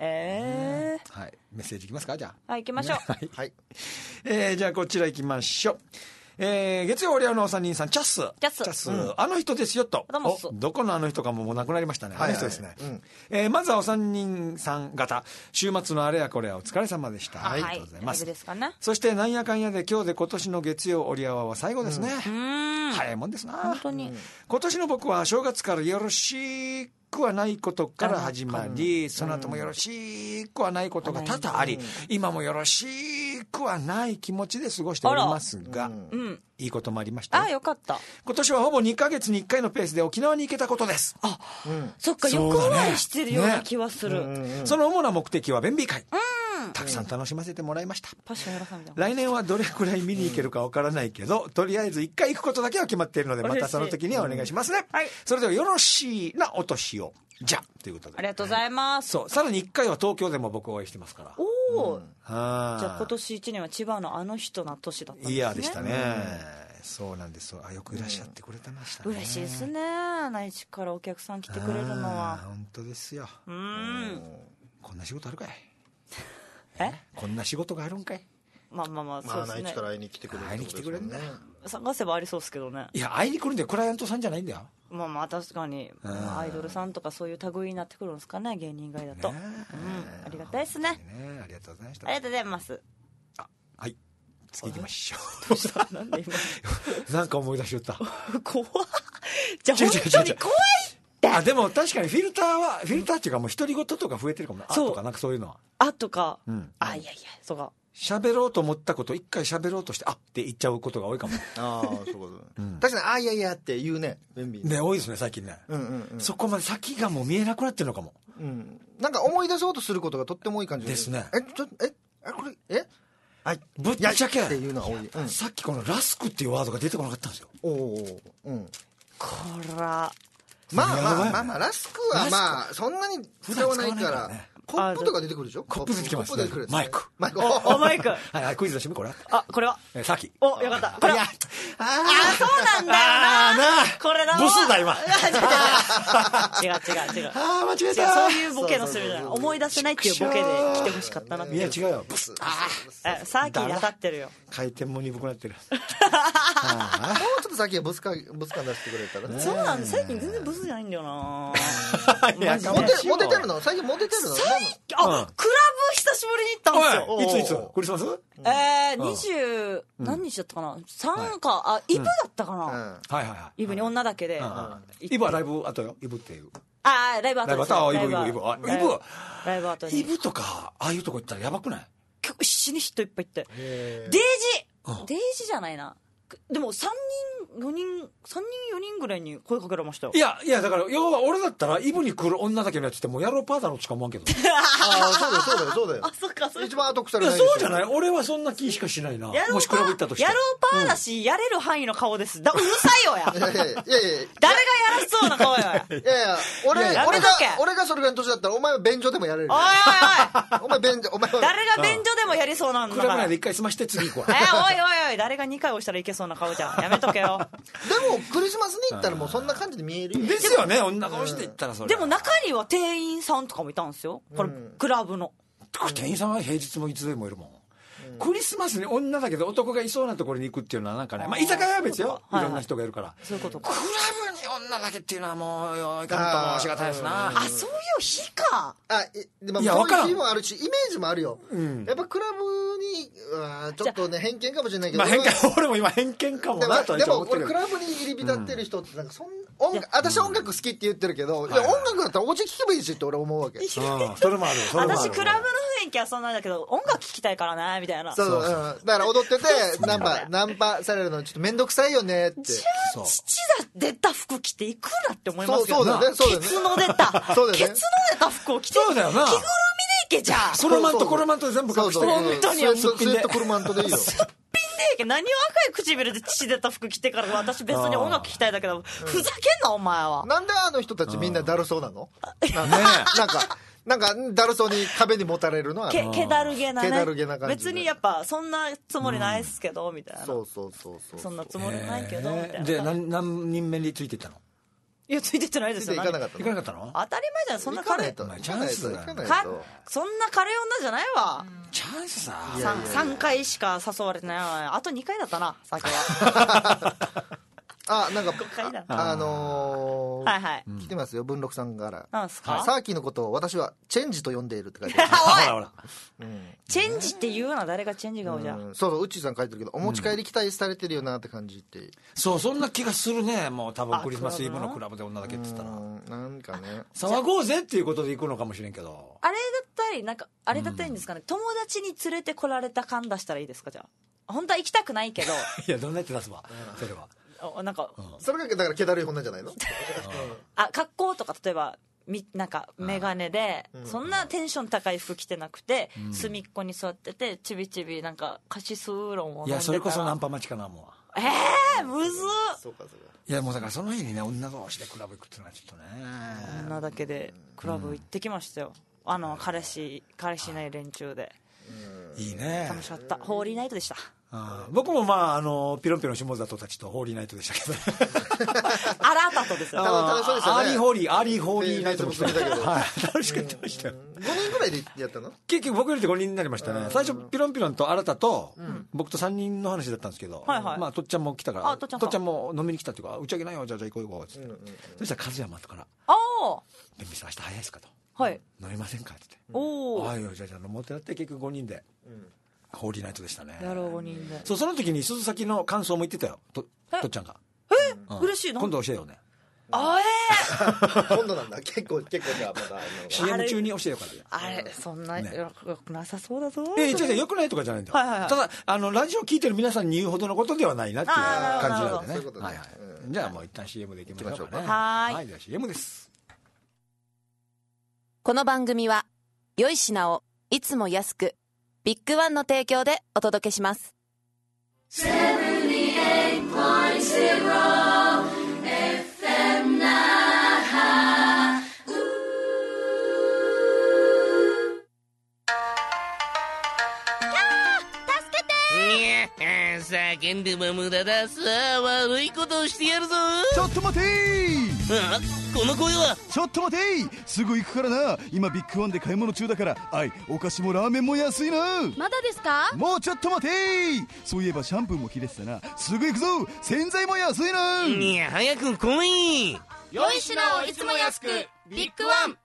メッセージいきますか。じゃあ行きましょう。 はい、 じゃあこちら行きましょう。月曜オリアのお三人さんチャス、あの人ですよと。どこのあの人かもうなくなりましたね。あの人ですね。まずはお三人さん方週末のあれやこれやお疲れ様でした。ありがとうございます。そしてなんやかんやで今日で今年の月曜オリアは最後ですね。早いもんですな。 本当に今年の僕は正月からよろしくはないことから始まり、その後もよろしくはないことが多々あり、今もよろしくはない気持ちで過ごしておりますが、いいこともありました。 よかった。 今年はほぼ2ヶ月に1回のペースで沖縄に行けたことです。 そっか、横回りしてるような気はする。 その主な目的は弁美会。たくさん楽しませてもらいました。来年はどれくらい見に行けるかわからないけど、とりあえず1回行くことだけは決まっているので、またその時にはお願いしますね。それではよろしいなお年を。じゃということで。 ありがとうございます。 そう、さらに1回は東京でも僕を応援してますから。 じゃあ今年1年は千葉のあの人な年だったんですね。 いやでしたね。 そうなんです。よくいらっしゃってくれてましたね。 嬉しいですね、内地からお客さん来てくれるのは。 本当ですよ。こんな仕事あるかい。こんな仕事があるんかい。 まあそうですね。 内地から会いに来てくれる。 会いに来てくれるね。 探せばありそうですけどね。 いや、会いに来るんだよ。クライアントさんじゃないんだよ。 まあ確かにアイドルさんとかそういう類になってくるんですかね、芸人以外だと。ありがたいですね。 ありがとうございました。 ありがとうございます。 はい、次行きましょう。 どうした？なんで今なんか思い出しよった。 怖っ。じゃあ本当に怖いって。 でも確かにフィルターっていうか、もう独り言とか増えてるかもね。とかなんかそういうのはとか、いやそうか、 喋ろうと思ったこと一回喋ろうとしてって言っちゃうことが多いかも。 そういうこと。確かにいやって言うね、便利ね。多いですね最近ね。そこまで先がもう見えなくなってるのかも。 なんか思い出そうとすることがとっても多い感じですね。 これぶっちゃけっていうのが多い。 さっきこのラスクっていうワードが出てこなかったんですよ。 こらまあラスクはそんなに使わないから。コップとか出てくるでしょ。 コップ出てきますね。マイク。 マイク。 クイズ出してみ、これ。 これはさっき。 よかった。これ。そうなんだよな。これだわ。 ブスだ今。 違う。 間違えた。 そういうボケのするじゃない。思い出せないっていうボケで来てほしかったな。 いや違うよ。ブス。 さっきに当たってるよ。 回転も鈍くなってる。 もうちょっとさっきはブス感出してくれたらね。 そうなんです。最近全然ブスじゃないんだよな。 モテてるの？最近モテてるの？ クラブ久しぶりに行ったんですよ。 いつクリスマス ？20何日だったかな。3かイブだったかな。イブに女だけで。 イブはライブ後よ。イブっていう。 ライブ後です。 イブとかああいうとこ行ったらやばくない？ 結構死に人いっぱい行って。デイジじゃないな。でも3人4人ぐらいに声かけられましたよ。いやだから要は俺だったらイブに来る女だけのやつってもう野郎パーだろうしか思わんけど。 そうだよ。 そっか。 一番後腐れない。 そうじゃない。俺はそんな気しかしないな。もしクラブ行ったとして。 野郎パーだし、やれる範囲の顔です。うるさいよや。誰がやらしそうな顔や。 俺がそれぐらいの年だったらお前は便所でもやれる。お前誰が便所でもやりそうなんだから。 クラブ内で1回済まして次行こう。 おい誰が2回押したらいけそうな顔じゃん。やめとけよ。 でもクリスマスに行ったらもうそんな感じで見えるよ。 ですよね。女同士で行ったらそれ。 でも中には店員さんとかもいたんですよ。これクラブの。 店員さんは平日もいつでもいるもん。クリスマスに女だけど男がいそうなところに行くっていうのはなんかね、居酒屋は別よ。いろんな人がいるから。 そういうことか。 クラブに女だけっていうのはもういかんともしがたいですな。 そういう日か。 でもそういう日もあるし、イメージもあるよ。やっぱクラブにちょっとね偏見かもしれないけど。 俺も今偏見かもなとは思ってる。 でもクラブに入り浸ってる人ってなんか私音楽好きって言ってるけど、音楽だったらお家聴けばいいしって俺思うわけ。 それもある。 私クラブの雰囲気はそんなんだけど音楽聴きたいからねみたいな。 そうだから踊っててナンパされるのちょっと面倒くさいよねって。 父だ出た服着ていくらって思いますけどな。ケツの出た服を着て着ぐるみでいけじゃん。 コロマントで全部隠して本当にスウェットコロマントでいいよ。 何を赤い唇で血出た服着てから私別に音楽聴きたいだけどふざけんなお前は。 なんであの人たちみんなだるそうなの？なんかだるそうに壁にもたれるのはけだるげなね。 感じ。 別にやっぱそんなつもりないっすけどみたいな。 そうそんなつもりないけどみたいな。 で何人目についていったの？ いやついてってないですよ。 行かなかったの？ 当たり前じゃん。そんな軽いチャンスだ。 そんな軽い女じゃないわ。 チャンスさ。 3回しか誘われてないわ。あと2回だったなさっきは。 なんかはい来てますよ文禄さんから。 なんすか？ サーキーのことを私はチェンジと呼んでいるって書いてある。 チェンジって言うな。誰がチェンジ顔じゃん。 そうウッチーさん書いてるけどお持ち帰り期待されてるよなって感じって。 そんな気がするね。もう多分クリスマスイブのクラブで女だけって言ったらなんかね騒ごうぜっていうことで行くのかもしれんけど、 あれだったりなんかあれだったらいいんですかね。友達に連れてこられた感出したらいいですか？じゃあ本当は行きたくないけど。 いやどんなやって出すわそれは。 なんかそれがだから気だるい女じゃないの？ 格好とか例えばなんか眼鏡でそんなテンション高い服着てなくて隅っこに座っててちびちびなんかカシスウーロンを飲んでたら。いやそれこそナンパ待ちかなもう。むずっ。 そうかいやもうだからその日にね女同士でクラブ行くっていうのはちょっとね。 女だけでクラブ行ってきましたよ。彼氏いない連中で。 いいね。 楽しかった。ホーリーナイトでした。 僕もまあピロンピロン下里たちとホーリーナイトでしたけどアラータとですよ。 楽しそうでしたね。 アーリーホーリーナイトも来たけど、楽しくやってましたよ。 5人ぐらいでやったの？ 結局僕よりで5人になりましたね。最初ピロンピロンと新たと僕と3人の話だったんですけど、まあとっちゃんも来たからとっちゃんも飲みに来たっていうか、打ち上げないよ、じゃあ行こうって言って、そしたら和山とから「ベンビーさん明日早いですか?」と「飲みませんか?」って言って「ああよ、じゃあ飲もう」ってなって、結局5人でホーリーナイトでしたね。 やろう5人で。 そう、その時に鈴崎の感想も言ってたよ、とっちゃんが。 嬉しいの？ 今度教えようね。 今度なんだ。結構じゃあまだ CM 中に教えようかな。 あれそんなよくなさそうだぞ。 よくないとかじゃないんだよ。ただラジオ聞いてる皆さんに言うほどのことではないなっていう感じなんでね。じゃあもう一旦 CM でいきましょうかね。はい、では CM です。 この番組は良い品をいつも安く、ビッグワンの提供でお届けします。78.0FM 那覇。 叫んでも無駄だ。さあ悪いことをしてやるぞ。 ちょっと待てー。この声は。 ちょっと待てー。すぐ行くからな。今ビッグワンで買い物中だから、お菓子もラーメンも安いな。 まだですか？ もうちょっと待てー。そういえばシャンプーも切れてたな。すぐ行くぞ。洗剤も安いな。 いや早く来い。 良い品をいつも安く、ビッグワン。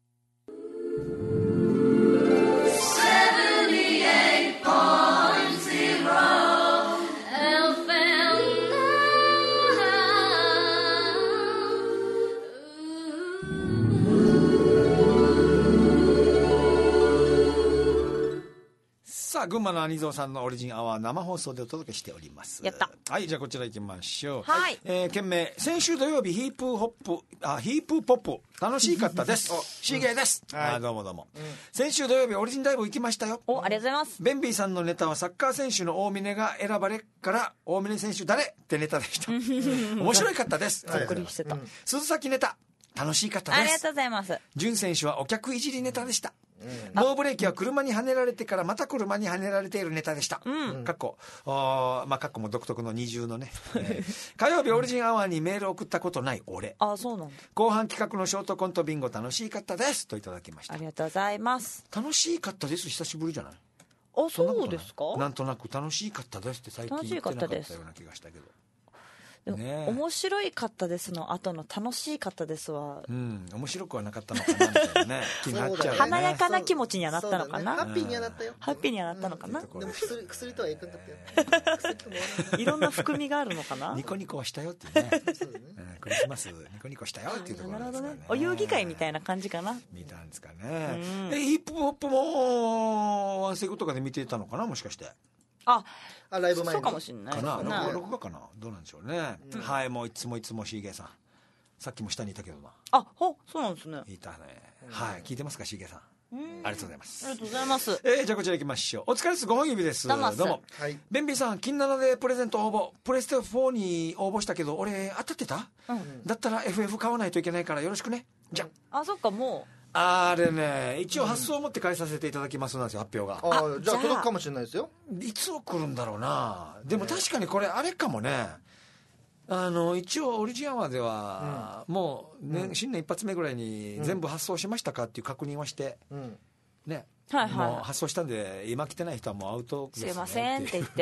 さあ、群馬のアニゾーさんのオリジンアワー生放送でお届けしております。 やった。 はい、じゃあこちら行きましょう。 はい。 件名、先週土曜日ヒープポップ楽しかったです。シーゲーです。どうもどうも。先週土曜日オリジンライブ行きましたよ。 ありがとうございます。 ベンビーさんのネタはサッカー選手の大峰が選ばれから大峰選手誰ってネタでした。面白かったです。 ざっくりしてた。 鈴崎ネタ楽しかったです。 ありがとうございます。 潤選手はお客いじりネタでした。ノーブレーキは車にはねられてからまた車にはねられているネタでした。かっこも独特の二重のね。火曜日オリジンアワーにメールを送ったことない俺。 そうなんだ。 後半企画のショートコントビンゴ楽しかったですといただきました。 ありがとうございます。 楽しかったです、久しぶりじゃない？ そうですか？ なんとなく楽しかったですって最近言ってなかったような気がしたけど。 でも面白いかったですの後の楽しかったですは、 面白くはなかったのかなみたいなね気になっちゃうね。 華やかな気持ちにはなったのかな。 ハッピーにはなったよ。 ハッピーにはなったのかな。 でも薬とはいかんかったよ。 いろんな含みがあるのかな。 ニコニコはしたよってね。クリスマスニコニコしたよっていうところですかね。 お遊戯会みたいな感じかな。 見たんですかね。ヒップホップもワンセグとかで見てたのかな、もしかして。 ライブ前にそうかもしれないかな。録画かな、どうなんでしょうね。はい、もういつもシーゲーさん、さっきも下にいたけどな。 そうなんですね。 いたね。はい、聞いてますかシーゲーさん。ありがとうございます。 ありがとうございます。 じゃあこちら行きましょう。お疲れです。5本指です。どうも。ベンビーさん、金7でプレゼント応募、プレステ4に応募したけど俺当たってた？だったら FF 買わないといけないからよろしくね。じゃそっか。もうあれね、一応発送を持って返させていただきますなんですよ、発表が。 じゃあ届くかもしれないですよ。 いつ送るんだろうな。でも確かにこれあれかもね。一応オリジンアワーでは、もう、新年一発目ぐらいに全部発送しましたかっていう確認をして、ね、もう発送したんで今来てない人はもうアウトですね、 すいませんって言って、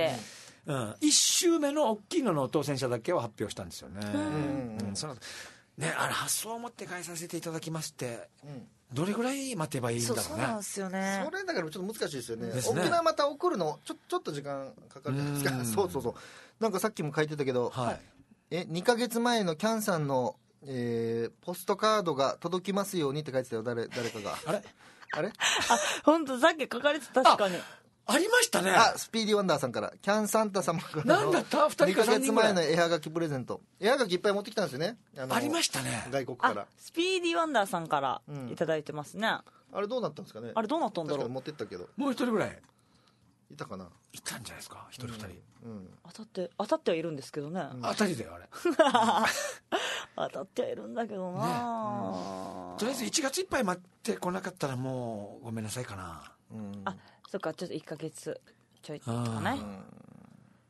1周目の大きいのの当選者だけを発表したんですよね。ね、発送を持って返させていただきますって、どれぐらい待てばいいんだろうね。 そうなんですよね。 それだからちょっと難しいですよね。沖縄また送るのちょっと時間かかるじゃないですか。そうなんかさっきも書いてたけど、2ヶ月前のキャンさんの、ポストカードが届きますようにって書いてたよ、誰かが。あれ本当さっき書かれてた。確かにありましたね。 スピーディーワンダーさんから、キャンサンタ様から何だった？2人か3人ぐらい。2ヶ月前の絵はがきプレゼント。絵はがきいっぱい持ってきたんですよね。 ありましたね。 外国から。 スピーディーワンダーさんからいただいてますね。 あれどうなったんですかね。 あれどうなったんだろう。 持ってったけど。 もう一人ぐらいいたかな。 いたんじゃないですか、一人二人。 当たってはいるんですけどね。 当たりだよあれ。 当たってはいるんだけどな。 とりあえず1月いっぱい待ってこなかったらもうごめんなさいかな。 そっか、ちょっと1ヶ月ちょいとかね。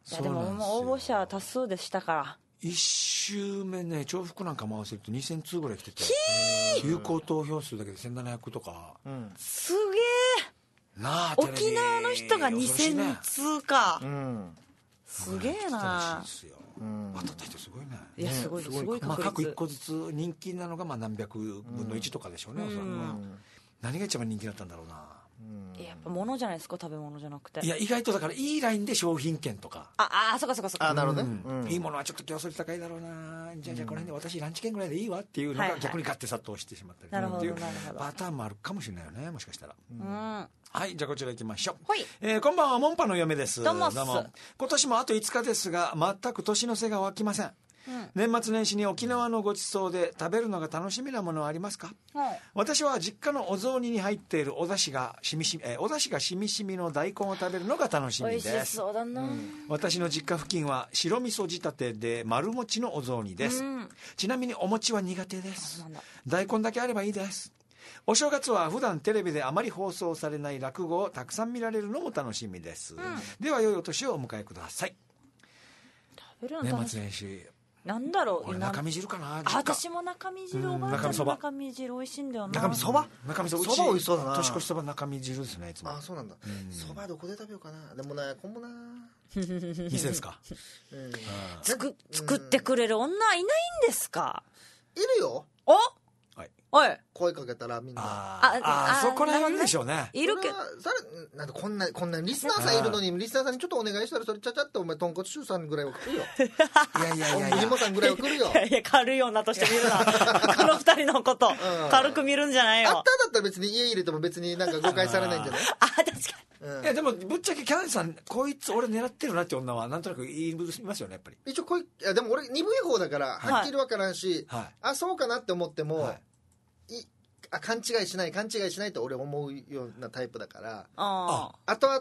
いやでももう応募者多数でしたから。 1周目ね、重複なんかも合わせると2000通ぐらい来てて、有効投票数だけで1700とか、 すげえなあ。沖縄の人が2000通か、すげえな。 当たった人すごいね。 いやすごいすごい確率。 各1個ずつ人気なのが何百分の1とかでしょうね、おそらくは。何が一番人気だったんだろうな。 やっぱ物じゃないですか、食べ物じゃなくて。 いや意外とだからいいラインで商品券とか、 そうかそうかそうか。 なるほどね。 いいものはちょっと競争率高いだろうな、じゃあこの辺で私ランチ券ぐらいでいいわっていうのが逆にガッて殺到してしまったりっていうパターンもあるかもしれないよね、もしかしたら。はい、じゃあこちら行きましょう。こんばんは、モンパの嫁です。 どうも。 今年もあと5日ですが全く年の瀬が湧きません。年末年始に沖縄のごちそうで食べるのが楽しみなものはありますか？私は実家のお雑煮に入っているお出汁がしみしみの大根を食べるのが楽しみです。 美味しそうだな。 私の実家付近は白味噌仕立てで丸餅のお雑煮です。ちなみにお餅は苦手です。大根だけあればいいです。お正月は普段テレビであまり放送されない落語をたくさん見られるのも楽しみです。では良いお年をお迎えください。年末年始なんだろう、 俺中身汁かな。 私も中身汁、おばあちゃんの中身汁美味しいんだよな。 中身そば美味しそうだな。 年越しそば中身汁ですね、いつも。 そうなんだ。そばどこで食べようかな。でもね、こんもな店ですか。 作ってくれる女いないんですか？ いるよ。 おい、 声かけたらみんな。 そこら辺いるでしょうね。 いるけど、 なんでこんなリスナーさんいるのに、リスナーさんにちょっとお願いしたら、それちゃちゃっとお前豚骨シューさんぐらいは来るよ。いやおんぶひもさんぐらいは来るよ。 いや軽い女として見るな。この二人のこと軽く見るんじゃないよ。 あっただったら別に家入れても別になんか誤解されないんじゃない？ 確かに。いやでもぶっちゃけキャンさん、こいつ俺狙ってるなって女はなんとなく言いますよね、やっぱり。 一応でも俺鈍い方だからはっきり分からんし、そうかなって思っても、勘違いしないと俺思うようなタイプだから、後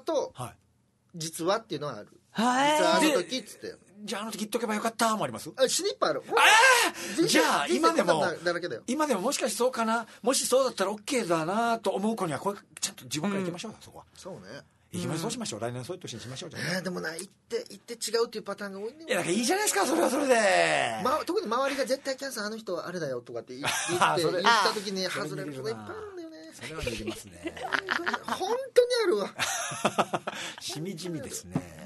々実はっていうのはある。実はあの時っつって、 じゃああの時言っとけばよかったもあります。 死にいっぱいある。 じゃあ今でももしかしてそうかな、もしそうだったら OK だなと思う子にはこれちゃんと自分から言ってましょうよ、そこは。 そうね、 そうしましょう。来年そういう年にしましょう。 でもな、言って違うっていうパターンが多いね。 いや、だからいいじゃないですか、それはそれで。 特に周りが絶対キャンサーあの人はあれだよとかって言った時に外れる人がいっぱいあるんだよね。 それは逃げますね。 本当にあるわ。 しみじみですね。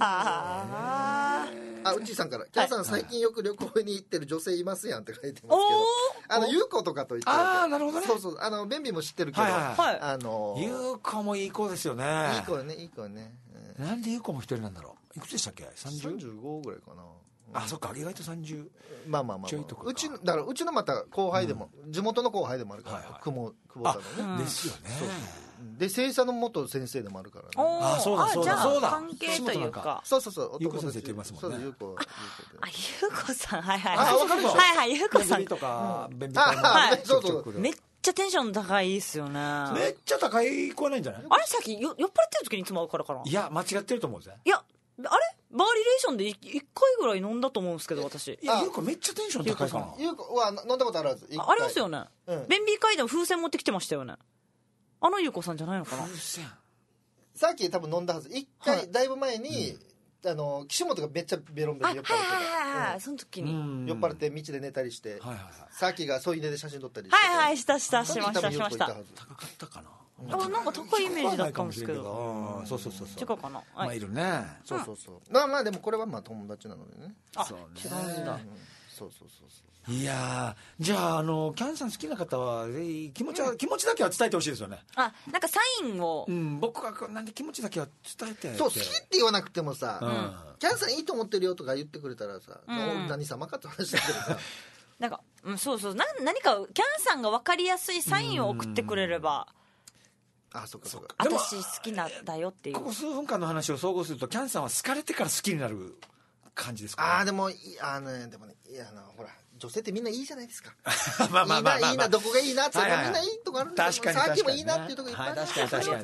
うちさんから、キャンさん最近よく旅行に行ってる女性いますやんって書いてますけど、ゆうことかと言ってなるほどね。 そうベンビーも知ってるけど、 ゆうこもいい子ですよね。 いい子ね。 なんでゆうこも一人なんだろう。いくつでしたっけ ？35ぐらいかな。 そっか、意外と30。 まあうちのまた後輩でも、地元の後輩でもあるから、久保田のね。 ですよね。 で、正社の元先生でもあるからね。 そうだ。 関係というか。 そう。 ゆうこ先生って言いますもんね。 ゆうこさん、はい。 わかるの？ はい、ゆうこさん。 とか、便利そう。 めっちゃテンション高いですよね。 めっちゃ高い子はないんじゃない？ あれ、さっき酔っ払ってる時にいつも会うからかな。 いや、間違ってると思うぜ。 いや、あれバーリレーションで1回ぐらい飲んだと思うんですけど、私。 いや、ゆうこめっちゃテンション高いかな。 ゆうこは飲んだことあるはず。 ありますよね。便秘会でも風船持ってきてましたよね。あのゆうこさんじゃないのかな。 風船さっき多分飲んだはず。1回だいぶ前に岸本がめっちゃベロンベロン酔っ払って、 その時に酔っ払って道で寝たりして、さっきが添い寝で写真撮ったりして、 しました。 高かったかな。 なんか高いイメージだったんですけど。 そう。 違うかな。 まあいるね。 そう。まあでもこれはまあ友達なのでね。 違うんだ。 そう。 いやじゃあキャンさん好きな方は気持ちだけは伝えてほしいですよね。 なんかサインを。 僕がなんで気持ちだけは伝えて。 そう、好きって言わなくてもさ、キャンさんいいと思ってるよとか言ってくれたらさ、何様かって話だけどさ。 なんかそう何かキャンさんが分かりやすいサインを送ってくれれば。 そうか。 私好きなんだよっていう。 ここ数分間の話を総合するとキャンさんは好かれてから好きになる感じですか？ でもね、ほら女性ってみんないいじゃないですか。 いいな、 どこがいいなってみんないいとこあるんですよ。さっきもいいなっていうとこいっぱいある。 確かに。 そう選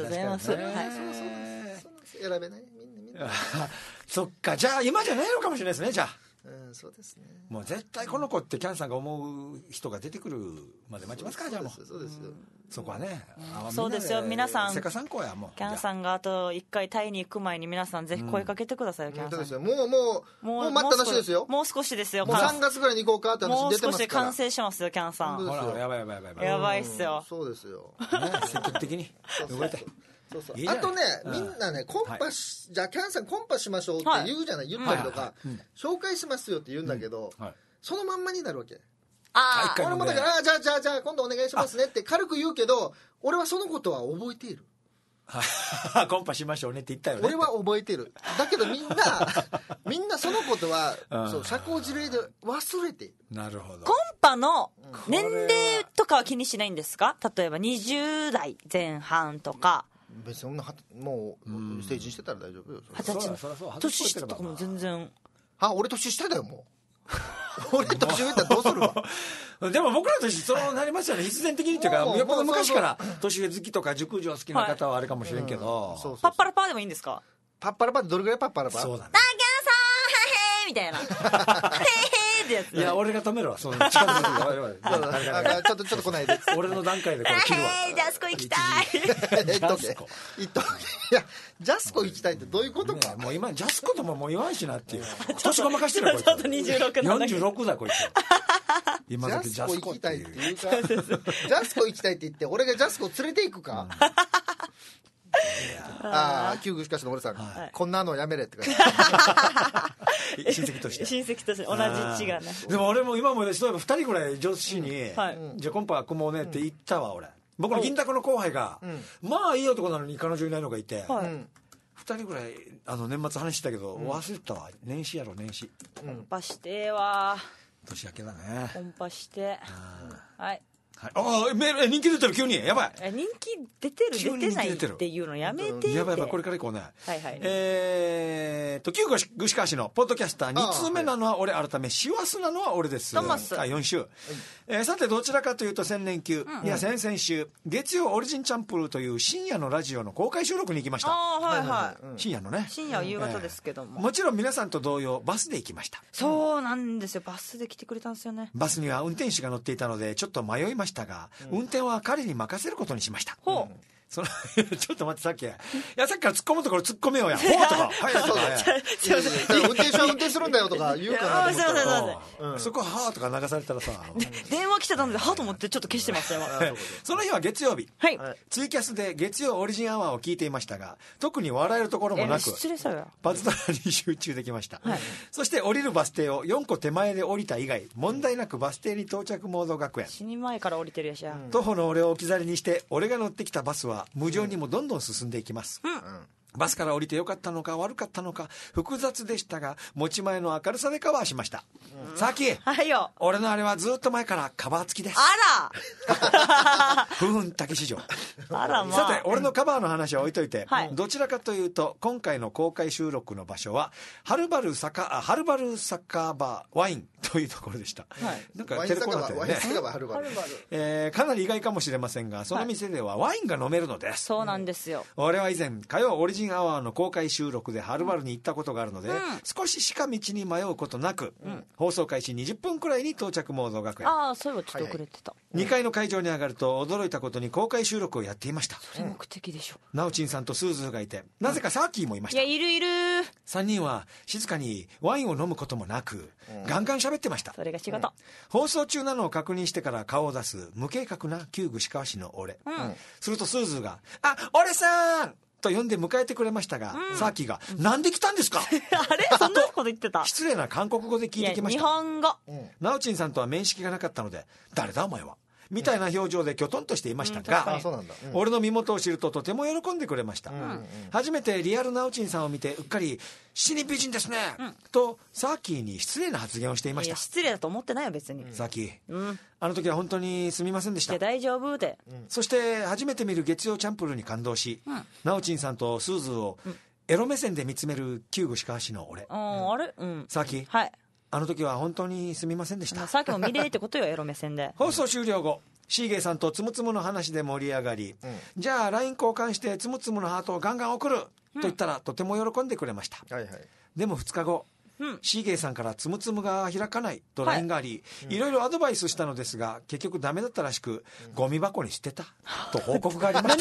べないみんな。 そっか、じゃあ今じゃないのかもしれないですね。じゃあそうですね。 もう絶対この子ってキャンさんが思う人が出てくるまで待ちますから。じゃあもうそうですよ。 そこはね、 そうですよ。皆さんせかさんこやもうキャンさんがあと1回タイに行く前に皆さんぜひ声かけてくださいよ、キャンさん。 もう待ったなしですよ。 もう少しですよ。 もう3月ぐらいに行こうかって話出てますから。 もう少しで完成しますよ、キャンさん。 ほらやばいやばいっすよ。 そうですよ。 積極的に動いて。 あとね、みんなね、コンパじゃあキャンさんコンパしましょうって言うじゃない、言ったりとか、紹介しますよって言うんだけど、そのまんまになるわけ。俺もだからじゃあ今度お願いしますねって軽く言うけど、俺はそのことは覚えている。 コンパしましょうねって言ったよね。 俺は覚えてる。だけどみんなそのことは社交辞令で忘れている。 なるほど。 コンパの年齢とかは気にしないんですか？例えば20代前半とか。 別にもう成人してたら大丈夫よ。 20歳の年下とかも全然。 俺年下だよもう。俺年上だったらどうするわ。 でも僕らとそうなりますよね。必然的にっていうか、よっぽど昔から年上好きとか熟女好きな方はあれかもしれんけど。 パッパラパーでもいいんですか？ パッパラパーってどれぐらいパッパラパー？ そうだね。 だけどさーへーみたいな。へーってやつ。 いや俺が止めるわ。その近づいてちょっと来ないで。 俺の段階でこれ切るわ。 ジャスコ行きたい。 いやジャスコ行きたいってどういうことか。 もう今ジャスコとももう言わんしなっていう。年ごまかしてるこいつ。 ちょっと26なんだけど。 46だこいつ。今だけジャスコ行きたいって言うか。ジャスコ行きたいって言って俺がジャスコ連れて行くか。旧具しかしの俺さん、こんなのやめれって感じ。親戚として同じ血がね。 でも俺も今もね、そういえば2人ぐらい女子にじゃあコンパ組もうねって言ったわ俺。僕の銀だこの後輩がまあいい男なのに彼女いないのがいて、2人ぐらい年末話したけど忘れたわ。年始やろ年始。 コンパしては年明けだね。 コンパしてはい。 人気出てる急にやばい。 人気出てる出てないっていうのやめて。 やばいこれから行こうね。旧具川市のポッドキャスター2通目なのは俺、改め師走なのは俺です。4週。さてどちらかというと先々週いや先々週月曜オリジンチャンプルという深夜のラジオの公開収録に行きました。深夜のね。 深夜は夕方ですけども、 もちろん皆さんと同様バスで行きました。 そうなんですよ。バスで来てくれたんですよね。 バスには運転手が乗っていたのでちょっと迷いましたが、運転は彼に任せることにしました。ちょっと待って、さっきから突っ込むところ突っ込めようや。ほうとか運転手は運転するんだよとか言うかなと思ったら、 そこははーとか流されたらさ、 電話来てたのではと思ってちょっと消してましたよ。 その日は月曜日、ツイキャスで月曜オリジンアワーを聞いていましたが、特に笑えるところもなくバズドラに集中できました。そして降りるバス停を4個手前で降りた以外問題なくバス停に到着。モード学園死に前から降りてるやしゃ。 徒歩の俺を置き去りにして俺が乗ってきたバスは無情にもどんどん進んでいきます。バスから降りてよかったのか悪かったのか複雑でしたが、持ち前の明るさでカバーしました。さき、俺のあれはずっと前からカバー付きです。不運竹市場。さて俺のカバーの話は置いといて、どちらかというと今回の公開収録の場所ははるばる酒場ワインというところでした。なんかテレコだったよね。かなり意外かもしれませんが、その店ではワインが飲めるのです。 そうなんですよ。 俺は以前火曜オリジンアワーの公開収録ではるばるに行ったことがあるので、少ししか道に迷うことなく、放送開始20分くらいに到着。モード学園。 そういえばちょっと遅れてた。 2階の会場に上がると驚いたことに公開収録をやっていました。 それ目的でしょ。 ナオチンさんとスーズーがいて、なぜかサーキーもいました。 いやいる 3人は静かにワインを飲むこともなく、ガンガン喋ってました。 それが仕事。 放送中なのを確認してから顔を出す無計画な旧具川市の俺。するとスーズーが俺さんと呼んで迎えてくれましたが、サーキーがなんで来たんですかあれそんなこと言ってた。 失礼な韓国語で聞いてきました。 日本語。 ナオチンさんとは面識がなかったので、誰だお前はみたいな表情できょとんとしていましたが、俺の身元を知るととても喜んでくれました。初めてリアルナオチンさんを見てうっかり死に美人ですね、とサーキーに失礼な発言をしていました。 いや失礼だと思ってないよ別に。 サーキー、あの時は本当にすみませんでした。 いや大丈夫で、 そして初めて見る月曜チャンプルーに感動し、ナオチンさんとスーズーをエロ目線で見つめる旧具川市の俺。 あれサーキー、あの時は本当にすみませんでした。 さっきも見れってことよエロ目線で。 放送終了後、シーゲーさんとつむつむの話で盛り上がり、じゃあ LINE 交換してつむつむのハートをガンガン送ると言ったら、とても喜んでくれました。でも2日後、 シーゲーさんからつむつむが開かないと LINE があり、いろいろアドバイスしたのですが結局ダメだったらしく、ゴミ箱に捨てたと報告がありました。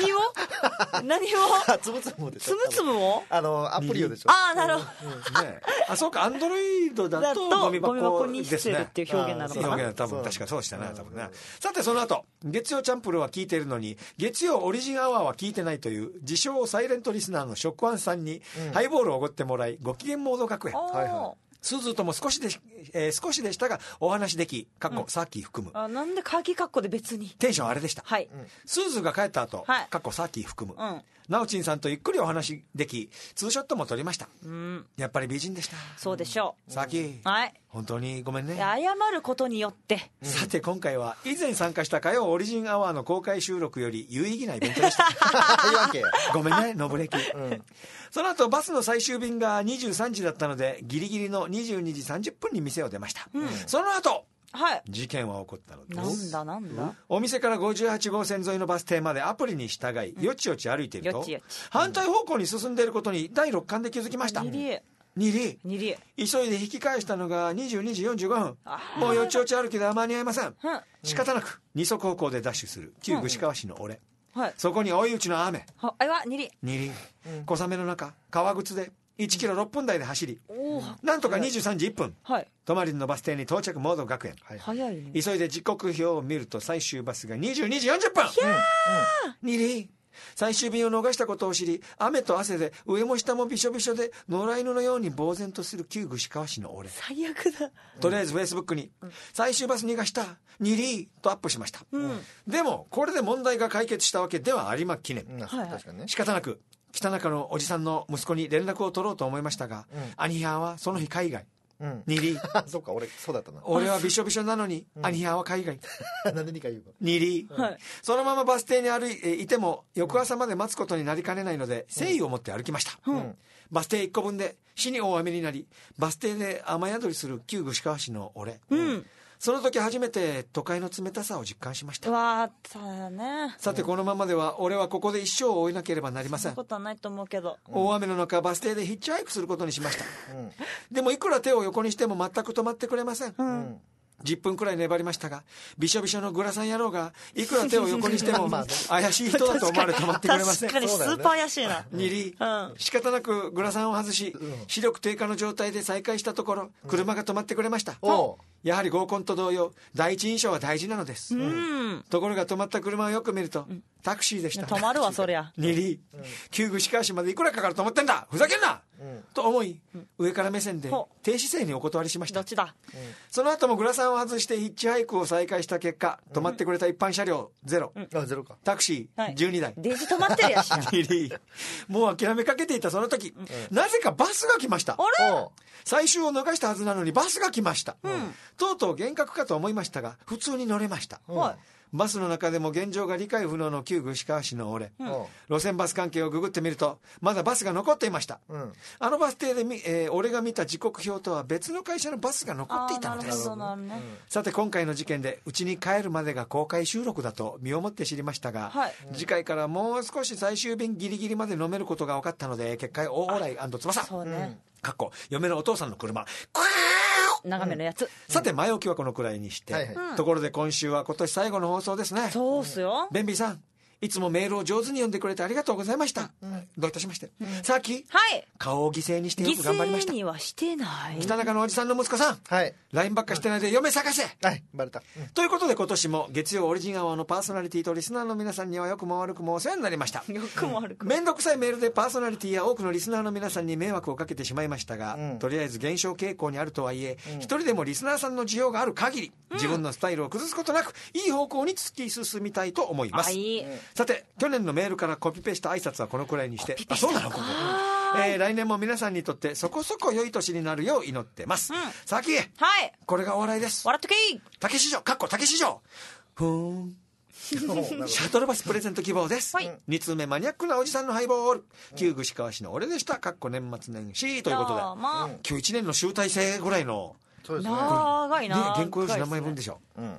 何をつむつむでしょ。 つむつむをアプリをでしょ。 ああ、なるほど、 ね、そうか、アンドロイドだとゴミ箱にですね。 っていう表現なのかな。 表現多分確かそうでしたね、多分ね。さてその後、月曜チャンプルーは聞いているのに月曜オリジンアワーは聞いてないという自称サイレントリスナーの食ワンさんにハイボールをおごってもらい、ご機嫌モード学園、スズとも少しでしたがお話でき、サーキー含む。 なんでカーキーカッコで別にテンションあれでした。スズが帰った後、 サーキー含む、ナオチンさんとゆっくりお話でき、ツーショットも撮りました。やっぱり美人でした。 そうでしょう。 サーキー、本当にごめんね。 謝ることによって、 さて今回は以前参加した火曜オリジンアワーの公開収録より有意義なイベントでしたごめんね、ノブレキ、その後バスの最終便が23時だったのでギリギリの22時30分に店を出ました。その後事件は起こったのです。 なんだお店から58号線沿いのバス停までアプリに従い、よちよち歩いていると、反対方向に進んでいることに第6巻で気づきました。2里急いで引き返したのが22時45分。もうよちよち歩きでは間に合いません。仕方なく二足歩行でダッシュする旧串川市の俺、そこに追い打ちの雨。2里小雨の中革靴で1キロ6分台で走り、なんとか23時1分、泊まりのバス停に到着。モード学園、急いで時刻表を見ると最終バスが22時40分。2里最終便を逃したことを知り、雨と汗で上も下もびしょびしょで野良犬のように呆然とする旧串川市の俺、 最悪だ。 とりあえずフェイスブックに最終バス逃がした2里とアップしました。でもこれで問題が解決したわけではありま記念。仕方なく北中のおじさんの息子に連絡を取ろうと思いましたが、兄ははその日海外。2里そうか、そうだったな。 俺はびしょびしょなのに、兄はは海外。 なんで2回言うの。 2里、そのままバス停に歩いても翌朝まで待つことになりかねないので誠意を持って歩きました。バス停1個分で死に大雨になり、バス停で雨宿りする旧串川市の俺、その時初めて都会の冷たさを実感しました。さてこのままでは俺はここで一生を終えなければなりません。 そんなことはないと思うけど、 大雨の中バス停でヒッチハイクすることにしました。でもいくら手を横にしても全く止まってくれません。10分くらい粘りましたが、びしょびしょのグラサン野郎がいくら手を横にしても怪しい人だと思われ止まってくれません。 確かにスーパー怪しいな。 2里、仕方なくグラサンを外し、視力低下の状態で再開したところ、車が止まってくれました。やはり合コンと同様、第一印象は大事なのです。ところが止まった車をよく見ると、タクシーでした。 止まるわそりゃ。 2里、旧串川市までいくらかかると思ってんだ、ふざけんな、と思い、上から目線で低姿勢にお断りしました。 どっちだ。 その後もグラサンを外してヒッチハイクを再開した結果、止まってくれた一般車両ゼロ、タクシー12台、 デジ止まってるやしな。 もう諦めかけていたその時、なぜかバスが来ました。最終を逃したはずなのにバスが来ました。とうとう幻覚かと思いましたが普通に乗れました。バスの中でも現状が理解不能の旧串川市の俺、路線バス関係をググってみるとまだバスが残っていました。あのバス停で俺が見た時刻表とは別の会社のバスが残っていたのです。さて今回の事件でうちに帰るまでが公開収録だと身をもって知りましたが、次回からもう少し最終便ギリギリまで飲めることが分かったので、結界大笑い&翼、嫁のお父さんの車長めのやつ。 さて前置きはこのくらいにして、ところで今週は今年最後の放送ですね。 そうっすよ。 ベンビーさん、いつもメールを上手に読んでくれてありがとうございました。どういたしまして。さっき顔を犠牲にしてよく頑張りました。 犠牲にはしてない。 北中のおじさんの息子さん、LINE ばっかしてないで嫁探せ。 バレた。 ということで今年も月曜オリジンアワーのパーソナリティとリスナーの皆さんには良くも悪くもお世話になりました。めんどくさいメールでパーソナリティや多くのリスナーの皆さんに迷惑をかけてしまいましたが、とりあえず減少傾向にあるとはいえ、一人でもリスナーさんの需要がある限り、自分のスタイルを崩すことなくいい方向に突き進みたいと思います。さて去年のメールからコピペした挨拶はこのくらいにして、そうなのここ、来年も皆さんにとってそこそこ良い年になるよう祈ってます。さき、これがお笑いです。 笑っとけい。 竹市場竹市場ふーんシャトルバスプレゼント希望です。2通目マニアックなおじさんのハイボール、旧串川市の俺でした。年末年始ということで、今日1年の集大成ぐらいの、 長いな。 原稿用紙何枚分でしょう。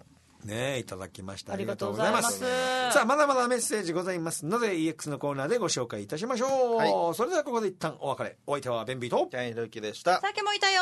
ね、いただきました。 ありがとうございます。 さあ、まだまだメッセージございますので EX のコーナーでご紹介いたしましょう、はい、それではここで一旦お別れ。お相手はベンビーとキャイン・ルキでした。 酒もいたよ。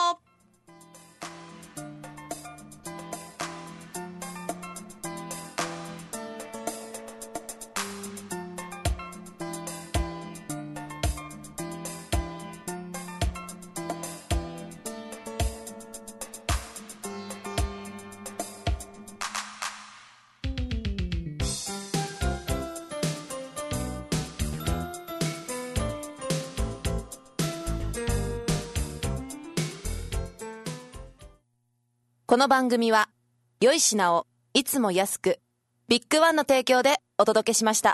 この番組は良い品をいつも安くビッグワンの提供でお届けしました。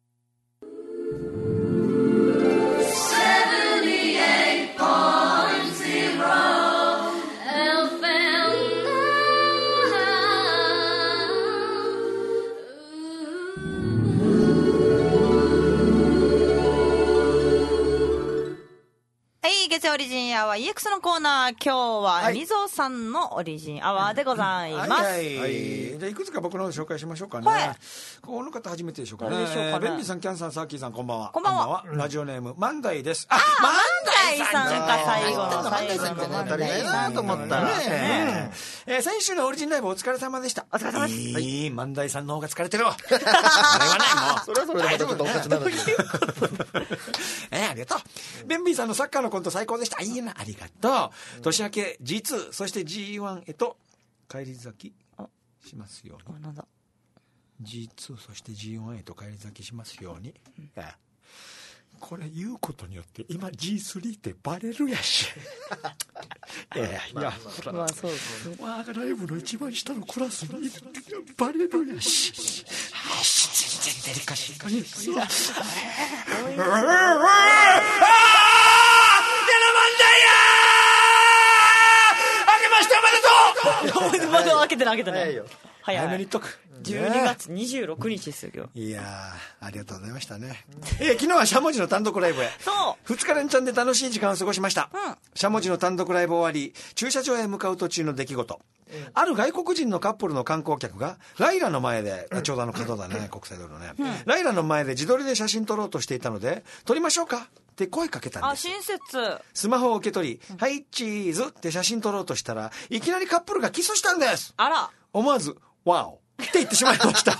月曜オリジンアワー EX のコーナー、今日はみぞさんのオリジンアワーでございます。 はい、はい、じゃあいくつか僕の方紹介しましょうかね。はい、この方初めてでしょうかね。ベンビーさん、キャンさん、サーキーさん、こんばんは。 こんばんは。 ラジオネーム万代です。 万代さんか。最後の万代さんと思ったらね。先週のオリジンライブお疲れ様でした。 お疲れ様です。 いい、万代さんの方が疲れてるわ。それはないもう。 それはそれでまたちょっとおかしなのに。 ありがとう。ベンビーさんのサッカーのコント最高でした。いいな、ありがとう。年明け G2 そして G1 へと返り咲きしますように。 なんだ G2 そして G1 へと返り咲きしますように、これ言うことによって今 G3 ってバレるやしいやまあそうですね。 ワーガライブの一番下のクラスにバレるやし全然デリカシーがまだ開けてない早めに言っとく。 12月26日ですよ今日。 いやー、ありがとうございましたね。昨日はしゃもじの単独ライブへ。 そう 2日連チャンで楽しい時間を過ごしました。しゃもじの単独ライブ終わり、駐車場へ向かう途中の出来事。ある外国人のカップルの観光客がライラの前で、ちょうど角だね、国際通りのね、ライラの前で自撮りで写真撮ろうとしていたので、撮りましょうかって声かけたんです。 親切。 スマホを受け取り、はい、チーズって写真撮ろうとしたら、いきなりカップルがキスしたんです。 あら。 思わず、ワオって言ってしまいました。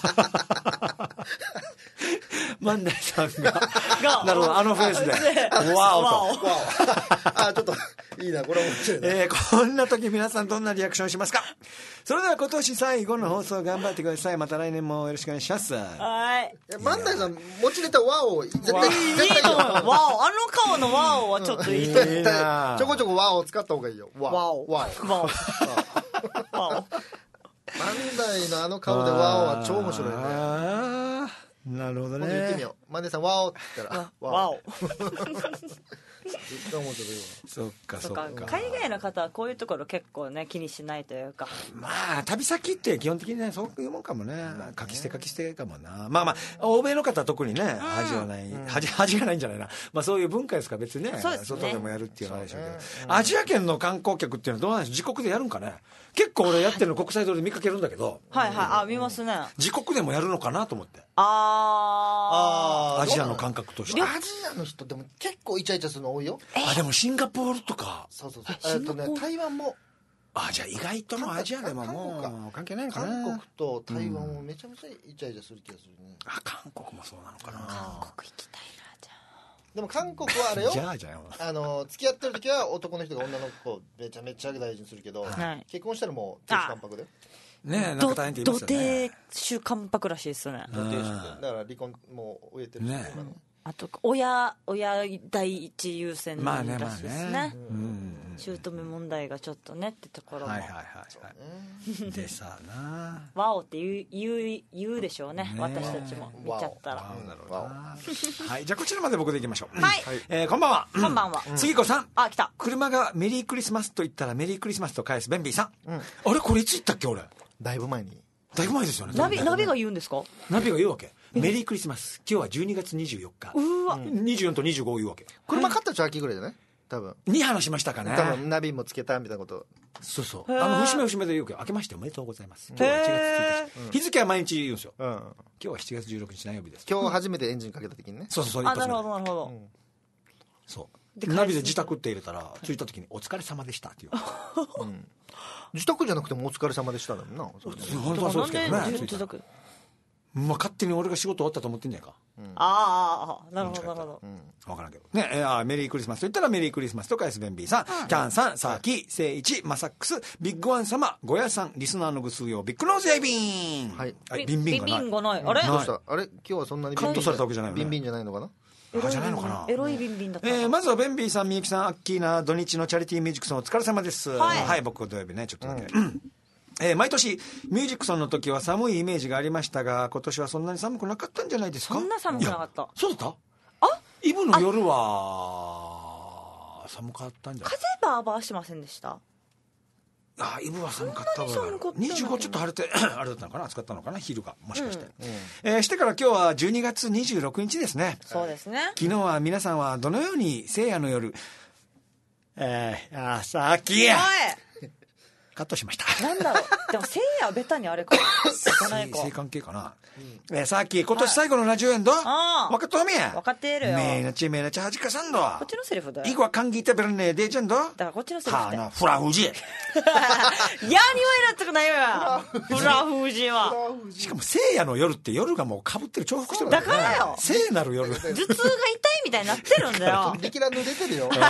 万代さんがなるほど、あのフェースでワオとちょっといいな、これ面白いな。 こんな時皆さんどんなリアクションしますか。それでは今年最後の放送頑張ってください。また来年もよろしくお願いします。 はい。 万代さん持ちネタワオ絶対いいと思う。ワオ、あの顔のワオはちょっといいと思う。 ちょこちょこワオを使った方がいいよ。ワオワオ万代のあの顔でワオは超面白いね。 なるほどね。 言ってみよう。万代さんワオって言ったらワオ。 絶対面白いわ。 そっかそっか。 海外の方はこういうところ結構ね気にしないというか。 まあ旅先って基本的にねそういうもんかもね。書き捨てかもな。まあ欧米の方は特にね恥はない、恥がないんじゃないな。まあそういう文化ですから別にね。外でもやるっていうのはあれでしょうけど。アジア圏の観光客っていうのはどうなんでしょう。自国でやるんかね。結構俺やってるの国際通りで見かけるんだけど。 はいはい。見ますね。 自国でもやるのかなと思って。 アジアの感覚として。 アジアの人でも結構イチャイチャするの多いよ。 でもシンガポールとか。 そう台湾も。 じゃあ意外ともアジアでももう関係ないのかな。 韓国と台湾もめちゃめちゃイチャイチャする気がするね。 韓国もそうなのかな。 韓国行きたいな。じゃあでも韓国はあれよ。 じゃあ付き合ってる時は男の人が女の子をめちゃめちゃ大事にするけど、結婚したらもう亭主関白で。 ねえ、なんか大変って言いますよね。 土亭主関白らしいですね。 土亭主だから離婚もう植えてるしね。 あと親第一優先らしいですね。姑問題がちょっとねってところも。 でさな。 ワオって言うでしょうね。私たちも見ちゃったら。 はい、じゃあこちらまで僕でいきましょう。 はい。 こんばんは。 こんばんは。 杉子さん。 来た。 車がメリークリスマスと言ったらメリークリスマスと返すベンビーさん。あれこれいつ言ったっけ俺。 だいぶ前に。 だいぶ前ですよね。 ナビが言うんですか。 ナビが言うわけ。メリークリスマス。今日は12月24日。 うわ。 24と25言うわけ。 車買ったら秋ぐらいじゃない。 多分に話しましたかね。 多分ナビもつけたみたいなこと。 そうそう。節目節目で言うけど、明けましておめでとうございます。今日は1月1日。日付は毎日言うんですよ。今日は7月16日何曜日です。 今日初めてエンジンかけた時にね。 そうそう。 なるほどなるほど。 そう。ナビで自宅って入れたら、着いた時にお疲れ様でしたっていう。 自宅じゃなくてもお疲れ様でしただもんな。 本当はそうですけどね。自宅。まあ勝手に俺が仕事終わったと思ってんじゃないか。 ああ、なるほどなるほど。 分からんけどね。メリークリスマスと言ったらメリークリスマスとか S ベンビーさん、キャンさん、サーキー、セイチ、マサックス、ビッグワン様、ゴヤさん、リスナーのぐ数用ビッグノーズやいビーン。はい。ビンビンがない。 ビンがない。あれ？ どうした？あれ？今日はそんなにカットされたわけじゃないよね。 ビンビンじゃないのかな？ じゃないのかな。 エロいビンビンだった。 まずはベンビーさん、みゆきさん、アッキーナ、土日のチャリティーミュージックソンお疲れ様です。はい、僕土曜日ね、ちょっとだけ。毎年ミュージックソンの時は寒いイメージがありましたが、今年はそんなに寒くなかったんじゃないですか。 そんな寒くなかった。 そうだった？イブの夜は寒かったんじゃない？ 風バーバーしませんでした？ イブは寒かったわ。25ちょっと晴れてあれだったのかな、暑かったのかな、昼がもしかして。してから今日は12月26日ですね。 そうですね。 昨日は皆さんはどのように聖夜の夜さっきカットしました。 なんだろう。でも聖夜はベタにあれか性関係かな。さっき今年最後のラジオエンド分かったみや。 分かっているよ。 めなちはじかさんど。こっちのセリフだよ。 イゴは歓迎食べるねでちゃんど。だからこっちのセリフだよ。 フラフジ。やにはいらつくないよや。フラフジは。 しかも聖夜の夜って夜がもう被ってる重複してるだからよ。 聖なる夜。 頭痛が痛いみたいになってるんだよ。 力乱の出てるよ。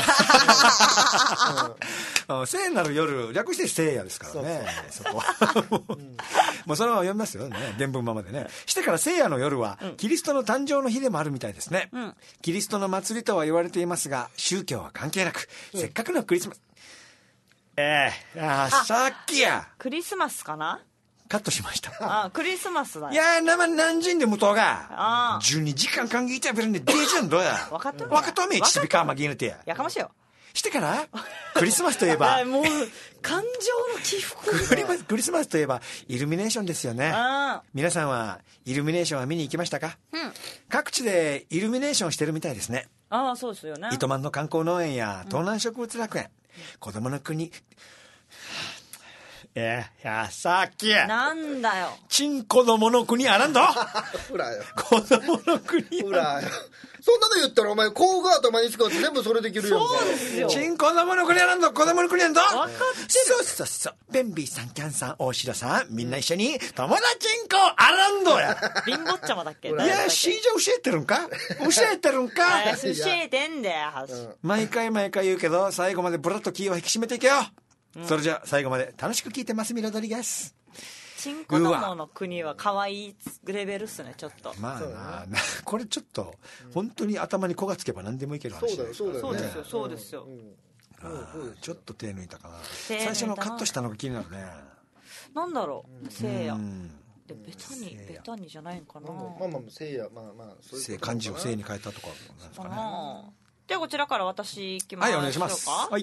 聖なる夜略して聖夜ですからね。そこはもうそのまま読みますよね、原文ままでね。してから聖夜の夜はキリストの誕生の日でもあるみたいですね。キリストの祭りとは言われていますが、宗教は関係なく、せっかくのクリスマスさっきやクリスマスかな。 カットしました。 クリスマスだよ。 いや生何時で無糖が12時間歓迎食べるんでデージャンどうや。 分かった分かっためちびかまぎぬてやかましいよ。 してからクリスマスといえばもう感情の起伏。 クリスマスといえばイルミネーションですよね。皆さんはイルミネーションは見に行きましたか？各地でイルミネーションしてるみたいですね。 そうですよね。 糸満の観光農園や東南植物楽園、子供の国さっきなんだよ。 チン子供の国あらんど。 ほらよ。 子供の国。 ほらよ。そんなの言ったらお前工具頭に使って全部それできるよ。 そうですよ。 チン子供の国あらんど。子供の国あんど。 分かってる。 そう。ベンビーさん、キャンさん、大城さん、みんな一緒に友達んこあらんどや。 リンボッチャマだっけ。いや、シージャ教えてるんか。教えてるんか。 教えてんだよ。 毎回言うけど、最後までブラッと気を引き締めていけよ。それじゃ最後まで楽しく聞いてます。ミロドリゲス。 チンコ供の国は可愛いレベルっすね。ちょっとまあな、これちょっと本当に頭に子がつけば何でもいける話。 そうですよ。 ちょっと手抜いたかな。最初のカットしたのが気になるね。 なんだろう、聖夜でベタにじゃないんかな。 聖夜聖漢字を聖に変えたとかなんですかね。 ではこちらから私いきましょうか。 はい、お願いします。はい。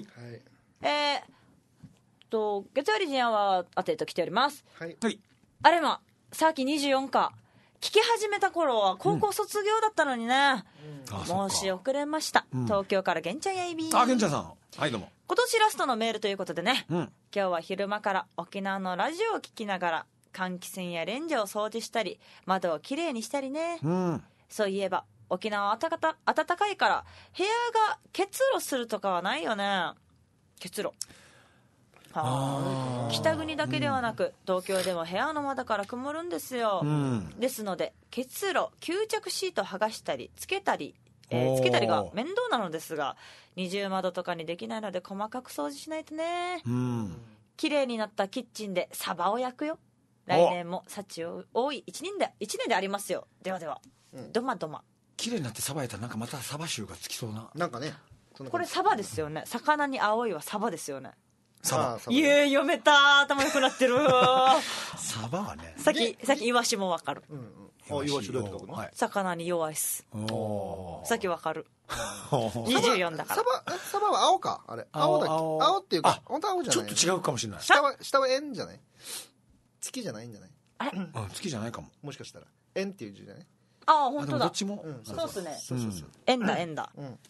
月曜日には当てと来ております。 はい。 あれもさっき24か聞き始めた頃は高校卒業だったのにね。申し遅れました。東京から玄ちゃんやいびー。 玄ちゃんさん。はい、どうも。 今年ラストのメールということでね。今日は昼間から沖縄のラジオを聞きながら換気扇やレンジを掃除したり窓をきれいにしたりね。そういえば沖縄は暖かいから部屋が結露するとかはないよね。結露。北国だけではなく東京でも部屋の窓から曇るんですよ。ですので結露吸着シート剥がしたりつけたりが面倒なのですが、二重窓とかにできないので細かく掃除しないとね。綺麗になったキッチンでサバを焼くよ。来年も幸多い1年でありますよ。ではでは、どまどま。 綺麗になってサバ焼いたらなんかまたサバ臭がつきそうな。 なんかね。 これサバですよね。魚に青いはサバですよね。 サバ。 読めた。頭良くなってる。 サバはね。 さっきイワシもわかる。 イワシどうやって書くの？ 魚に弱いっす。さっきわかる。24だから。 サバは青か。あれ青だっけ。青っていうか本当は青じゃない。 ちょっと違うかもしれない。 下は円じゃない？月じゃないんじゃない？ あれ？ 月じゃないかも。 もしかしたら円っていう字じゃない？ 本当だ。 どっちも。 そうっすね。円だ。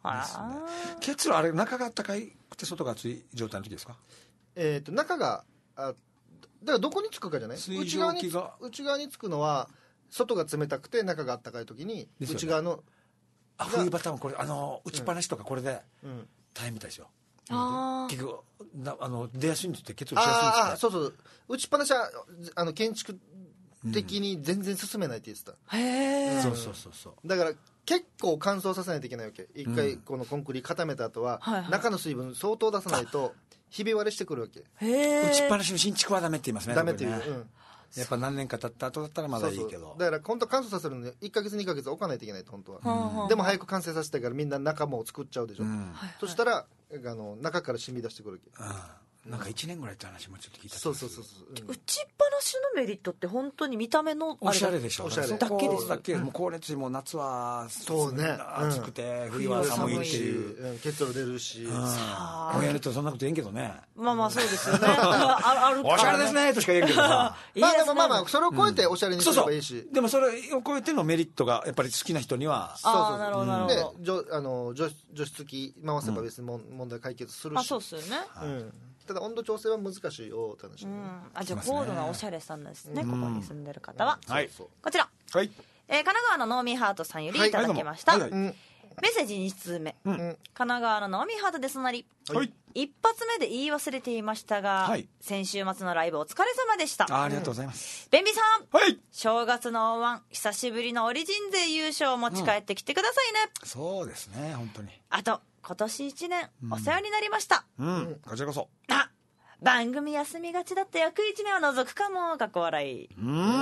結露あれ中があったかいくて外が熱い状態の時ですか？ 中がだからどこにつくかじゃない？内側につくのは外が冷たくて中があったかい時に内側の冬場多分これ打ちっぱなしとかこれで大変みたいですよ。結局出やすいんって結露しやすいんですね。 そう打ちっぱなしは建築的に全然進めないって言ってた。 へえ。 そうだから結構乾燥させないといけないわけ。一回このコンクリ固めた後は中の水分相当出さないとひび割れしてくるわけ。 打ちっぱなしの新築はダメって言いますね。 ダメっていう、 やっぱ何年か経った後だったらまだいいけど。 だから本当乾燥させるのに1ヶ月2ヶ月置かないといけないと本当は。でも早く完成させたいからみんな中も作っちゃうでしょ。そしたら中から染み出してくるわけ。 なんか1年ぐらいって話もちょっと聞いた。 そう打ちっぱなしのメリットって本当に見た目のおしゃれでしょ。 だけですだけ。もう光熱費も夏はそうね暑くて冬は寒いっていう結露出るし。 こうやるとそんなこと言えんけどね。 まあそうですよね。 おしゃれですねとしか言えんけどさ。 まあそれを超えておしゃれにすればいいし。 でもそれを超えてのメリットがやっぱり好きな人には。 なるほど。 で除湿機回せば別に問題解決するし。 そうですよね。 ただ温度調整は難しいよって話。 じゃあ高度なおしゃれさんですね、ここに住んでる方は。こちら、 神奈川のノーミーハートさんよりいただきました。メッセージ2通目、神奈川のノーミーハートですなり。一発目で言い忘れていましたが、先週末のライブお疲れ様でした。 ありがとうございます。 ベンビさん、正月のお椀久しぶりのオリジン勢優勝を持ち帰ってきてくださいね。 そうですね、本当に。 あと今年1年お世話になりました。 こちらこそ。 番組休みがちだった役1名は除くかも。かっこ笑い。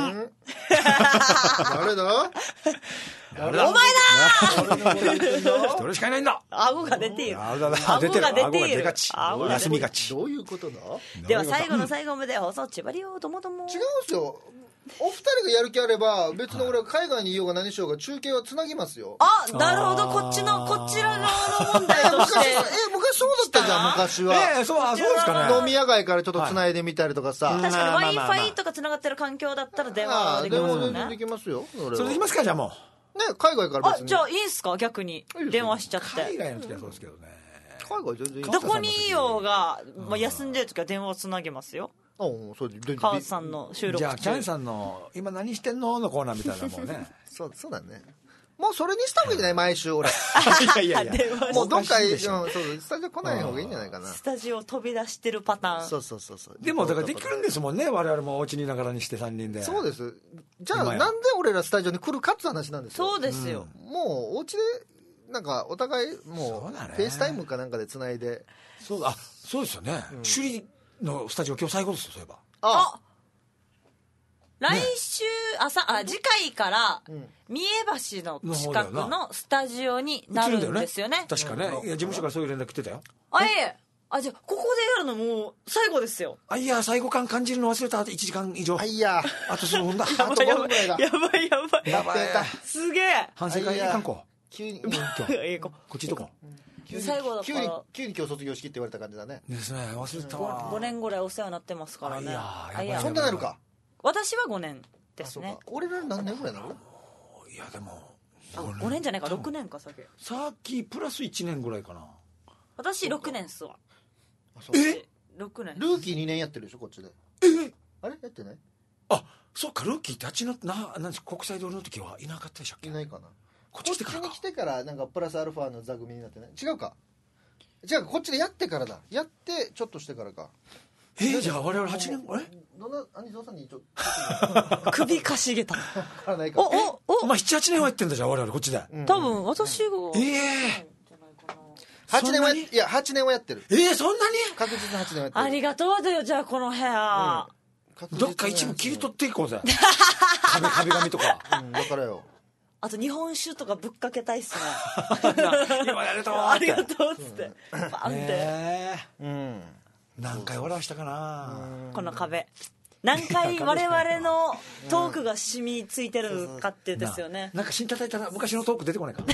誰だ？ お前だ！ 一人しかいないんだ。 顎が出ている。 顎が出ている。休みがち。 どういうことだ？ では最後の最後まで放送ちばりよどもども。 違うんですよ。お二人がやる気あれば別の俺は海外にいようが何しようが中継はつなぎますよ。 なるほど。こちら側の問題として昔そうだったじゃん。昔はそうですかね。 飲み屋街からちょっとつないでみたりとかさ。 確かに Wi-Fi とかつながってる環境だったら電話できますよね。 できますよ。 それできますか？じゃあもうね、海外から別に。 じゃあいいんすか？逆に電話しちゃって。 海外の時はそうですけどね。 海外全然いい。 どこにいようが休んでる時は電話をつなげますよ。母さんの収録中。 じゃあキャンさんの今何してんののコーナーみたいなもんね。 そうだね。もうそれにした方がいいんじゃない？毎週俺。 いやもうどっかスタジオ来ない方がいいんじゃないかな。 スタジオ飛び出してるパターン。 そうでもだからできるんですもんね。我々もお家にいながらにして3人で。 そうです。じゃあなんで俺らスタジオに来るかって話なんですよ。 そうですよ。 もうお家でなんかお互いもうフェイスタイムかなんかでつないで。 そうですよね。首里のスタジオ今日最後ですよ。そういえば。 来週次回から三重橋の近くのスタジオになるんですよね。 確かね。いや事務所からそういう連絡来てたよ。 じゃあここでやるのもう最後ですよ。 いや最後感感じるの忘れた。1時間以上。あと数分だ。 あと5分ぐらいだ。 やばい。すげえ。 反省会観光。 急にこっちどこ？ 最後だから急に今日卒業式って言われた感じだね。 ですね。忘れたわ。 5年ぐらいお世話になってますからね。 そんななるか。 私は5年ですね。 俺ら何年ぐらいなの？ いやでも 5年じゃないか6年かさっきプラス1年ぐらいかな。 私6年っすわ。6年。 ルーキー2年やってるでしょこっちで。あれやってない？ そっか。ルーキーってあっちのなんです国際通りの時はいなかったでしたっけ？ いないかな。 こっちに来てからなんかプラスアルファの座組になってない？違うか。じゃあこっちでやってからだ。やってちょっとしてからか。 じゃあ我々8年兄蔵さんにちょっと首かしげた。 からないか。 まあ7-8年はやってんだじゃあ我々こっちで。 多分私が 8年はやってる。 そんなに？ 確実に8年はやってる。 ありがとうだよ。じゃあこの部屋どっか一部切り取っていこうぜ。壁紙とか。 だからよ。 あと日本酒とかぶっかけたいっすね。 今やるとありがとうっつってバンって何回笑わしたかな。 この壁何回我々のトークが染みついてるかってですよね。 なんか新叩いたら昔のトーク出てこないか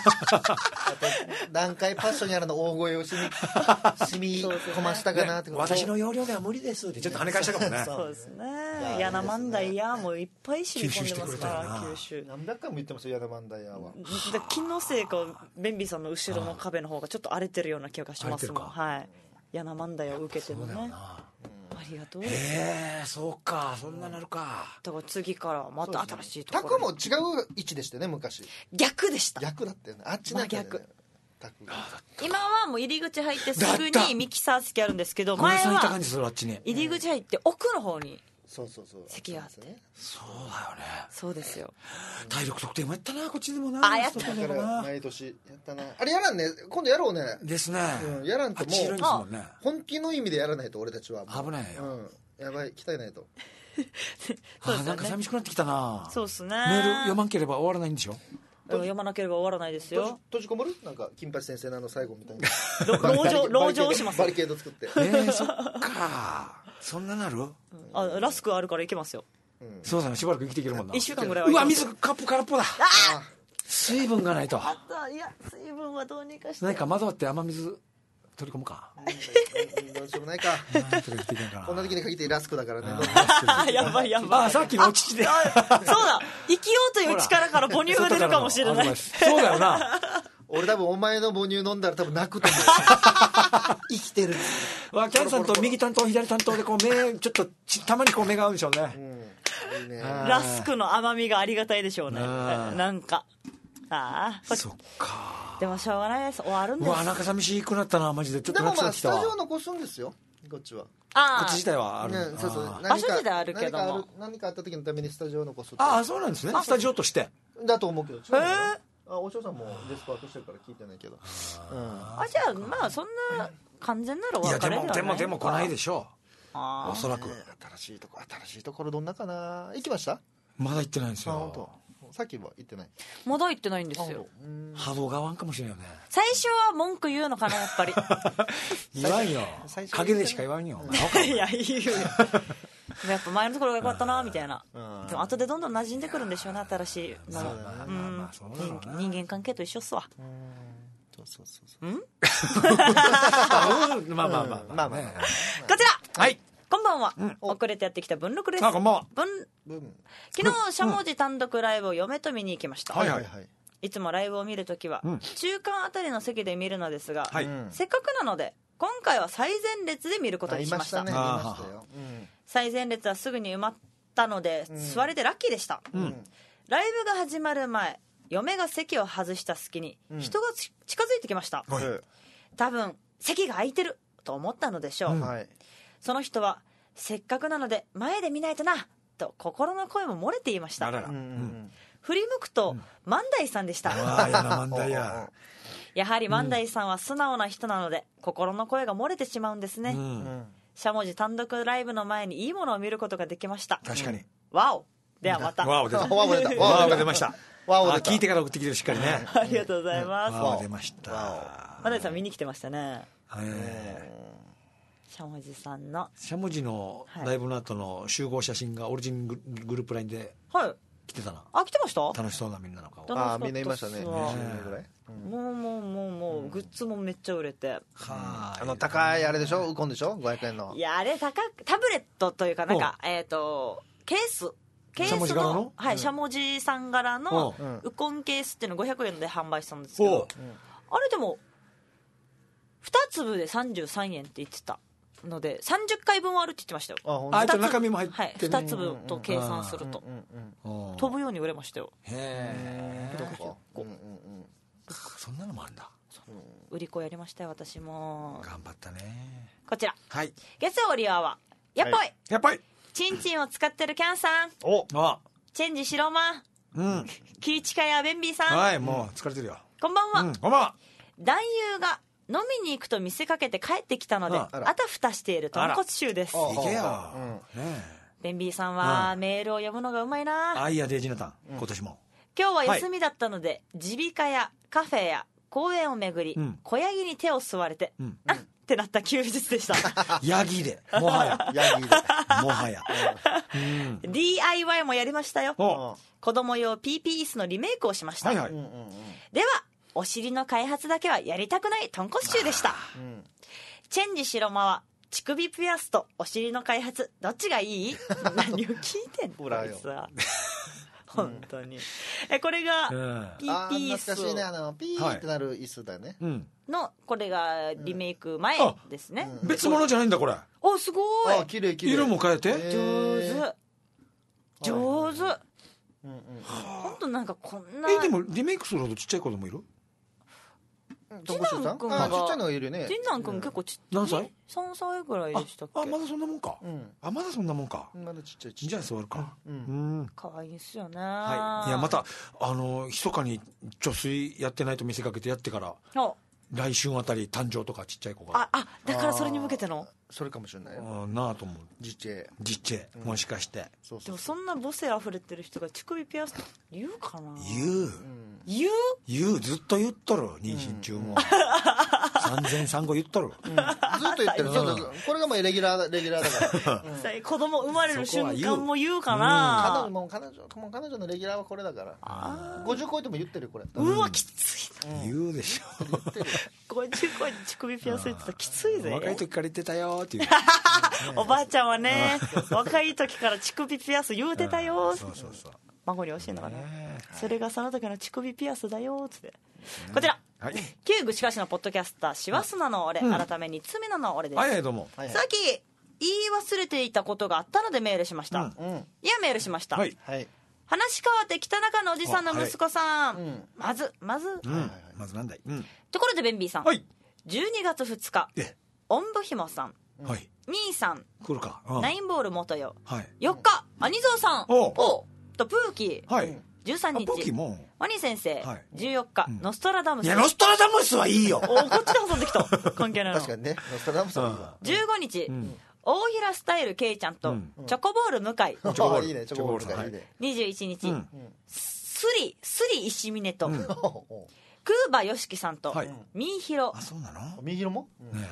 何回パッションやらの大声を染み込ましたかなって、 私の容量では無理ですってちょっと跳ね返したかもね。 そうですね。ヤナマンダイヤもいっぱい染み込んでますから九州。 何百回も言ってますよヤナマンダイヤは。 気のせいかベンビーさんの後ろの壁の方がちょっと荒れてるような気がしますもん。はい。ヤナマンダイヤを受けてもね。ありがとう。 そうか、そんななるか。 だから次からまた新しいところ。 タクも違う位置でしたね昔。 逆でした。 逆だったよね。あっちなんだよね。逆。 今はもう入り口入ってすぐにミキサー席あるんですけど、前は入り口入って奥の方に席があって。 そうだよね。 そうですよ。 体力測定もやったな、こっちでもな。 あ、やっただから毎年やったな。あれやらんね、今度やろうね。 ですね。 やらんともう本気の意味でやらないと俺たちは危ないよ。 やばい、鍛えないと。 なんか寂しくなってきたな。 そうですね。 メール読まんければ終わらないんでしょ。 読まなければ終わらないですよ。 閉じこもる？なんか金八先生の最後みたいな。 籠城します。 バリケード作って。 そっか。そんななる？ ラスクあるからいけますよ。 そうだね、しばらく生きていけるもんな。 1週間ぐらいは。 うわ、水カップ空っぽだ。水分がないと。 いや、水分はどうにかして。 何か窓割って雨水取り込むか。 どうしようもないか。こんな時に限ってラスクだからね。 やばい。 さっきのお乳で。 そうだ、生きようという力から母乳が出るかもしれない。 そうだよな。 俺多分お前の母乳飲んだら多分泣くと思う。生きてる。 キャンさんと右担当左担当でこう目ちょっとたまにこう目が合うんでしょうね。 ラスクの甘みがありがたいでしょうね。なんかそっか。 でもしょうがないです。終わるんです。 うわ、なんか寂しくなったな、マジで。ちょっとでもまあスタジオ残すんですよ、こっちは。 こっち自体はある。 そうそう。 場所自体あるけども、 何かあった時のためにスタジオ残す。 そうなんですね。スタジオとしてだと思うけど。お嬢さんもデスクワークしてるから聞いてないけど。 じゃあまあそんな完全なるお別れではない。 いやでも来ないでしょう。おそらく。 新しいところどんなかな。行きました？ まだ行ってないんですよ。 さっきは行ってない。 まだ行ってないんですよ。 波動が合わんかもしれないよね。 最初は文句言うのかな、やっぱり。 言わんよ。陰でしか言わんよ。 いや、言うよ。やっぱ前のところが良かったなみたいな。でも後でどんどん馴染んでくるんでしょうね、新しいの。人間関係と一緒っすわ。 まあこちら、 はい、 こんばんは。遅れてやってきた文録です。 こんばんは。 昨日しゃもじ単独ライブを嫁と見に行きました。いつもライブを見るときは中間あたりの席で見るのですが、せっかくなので今回は最前列で見ることにしました。最前列はすぐに埋まったので座れてラッキーでした。ライブが始まる前、嫁が席を外した隙に人が近づいてきました。多分席が空いてると思ったのでしょう。その人はせっかくなので前で見ないとなと心の声も漏れていました。振り向くと万代さんでした。やはり万代さんは素直な人なので心の声が漏れてしまうんですね。しゃもじ単独ライブの前にいいものを見ることができました。 確かに。 わお。ではまた。 わお出た。わおが出ました。聞いてから送ってきてる、しっかりね。 ありがとうございます。 わお出ました。 万代さん見に来てましたね。しゃもじさんのしゃもじのライブの後の集合写真がオリジングループラインで来てたな。 来てました？ 楽しそうなみんなの顔。 みんないましたね。 もうグッズもめっちゃ売れて。 高いあれでしょ、ウコンでしょ、500円の。 いや、あれタブレットというかなんかケースのしゃもじさん柄のウコンケースっていうの500円で販売したんですけど、あれでも2粒で33円って言ってたので30回分はあるって言ってましたよ。 中身も入って 2粒と計算すると飛ぶように売れましたよ。 そんなのもあるんだ。 売り子やりましたよ、私も。 頑張ったね。 こちら、月曜リアはやっぱりチンチンを使ってるキャンさん、チェンジしろま、キイチカやベンビーさん、 もう疲れてるよ。 こんばんは。 こんばんは。 男優が飲みに行くと見せかけて帰ってきたのであたふたしている豚骨臭です。 いけよ。 ベンビーさんはメールを読むのがうまいな。 いやデイジナタン、今年も今日は休みだったので耳鼻科やカフェや公園を巡り小ヤギに手を吸われてってなった休日でした。 ヤギでもはやヤギでもはや、 DIY もやりましたよ。子供用 PP 椅子のリメイクをしました。ではお尻の開発だけはやりたくない豚骨臭でした。チェンジ白間は乳首ピアスとお尻の開発どっちがいい？何を聞いてんのこいつは。本当に。これが PP 椅子、 懐かしいね、ピーってなる椅子だね、 のこれがリメイク前ですね。 別物じゃないんだこれ。 お、すごい。 綺麗綺麗。 色も変えて上手。本当なんかこんな。 でもリメイクするほどちっちゃい子供いる？ 次男君がちっちゃいのがいるね。 次男君結構ちっちゃい。 何歳 ？3歳ぐらいでしたっけ？ まだそんなもんか。まだそんなもんか。 まだちっちゃい。 じゃあ座るか。 可愛いですよね。 はい。いやまた密かに貯水やってないと見せかけてやってから来週あたり誕生とかちっちゃい子が。 だからそれに向けての。 それかもしれないよなあと思う。 実チェもしかして。 でもそんな母性あふれてる人が乳首ピアスって言うかな。 言うずっと言っとる。妊娠中も産前産後言っとる。ずっと言ってる。これがもうレギュラーだから。 子供生まれる瞬間も言うかな。 彼女のレギュラーはこれだから。50超えても言ってるこれ。 うわきついな。 言うでしょ。 50超えて乳首ピアス言ってたらきついぜ。 若い時から言ってたよっていう。 おばあちゃんはね、若い時から乳首ピアス言うてたよ。孫に教えるのかな。それがその時の乳首ピアスだよつって。こちら旧具しかしのポッドキャスター師走菜の俺、改め2つ目の俺です。 どうも。 さっき言い忘れていたことがあったのでメールしました。いやメールしました。話変わって北中のおじさんの息子さん、まずなんだい。 ところでベンビーさん、12月2日おんぶひもさん、兄さん来るか、 ナインボール元よ、4日アニゾーさんとプーキー、13日ワニ先生、14日ノストラダムス。 いやノストラダムスはいいよ。 こっちで挟んできた。関係ないの。 確かにね、ノストラダムスは 15日大平スタイルケイちゃんとチョコボール向井。 いいね、チョコボール向井。 21日スリ石峰とクーバヨシキさんとミーヒロ。 そうなの？ ミーヒロも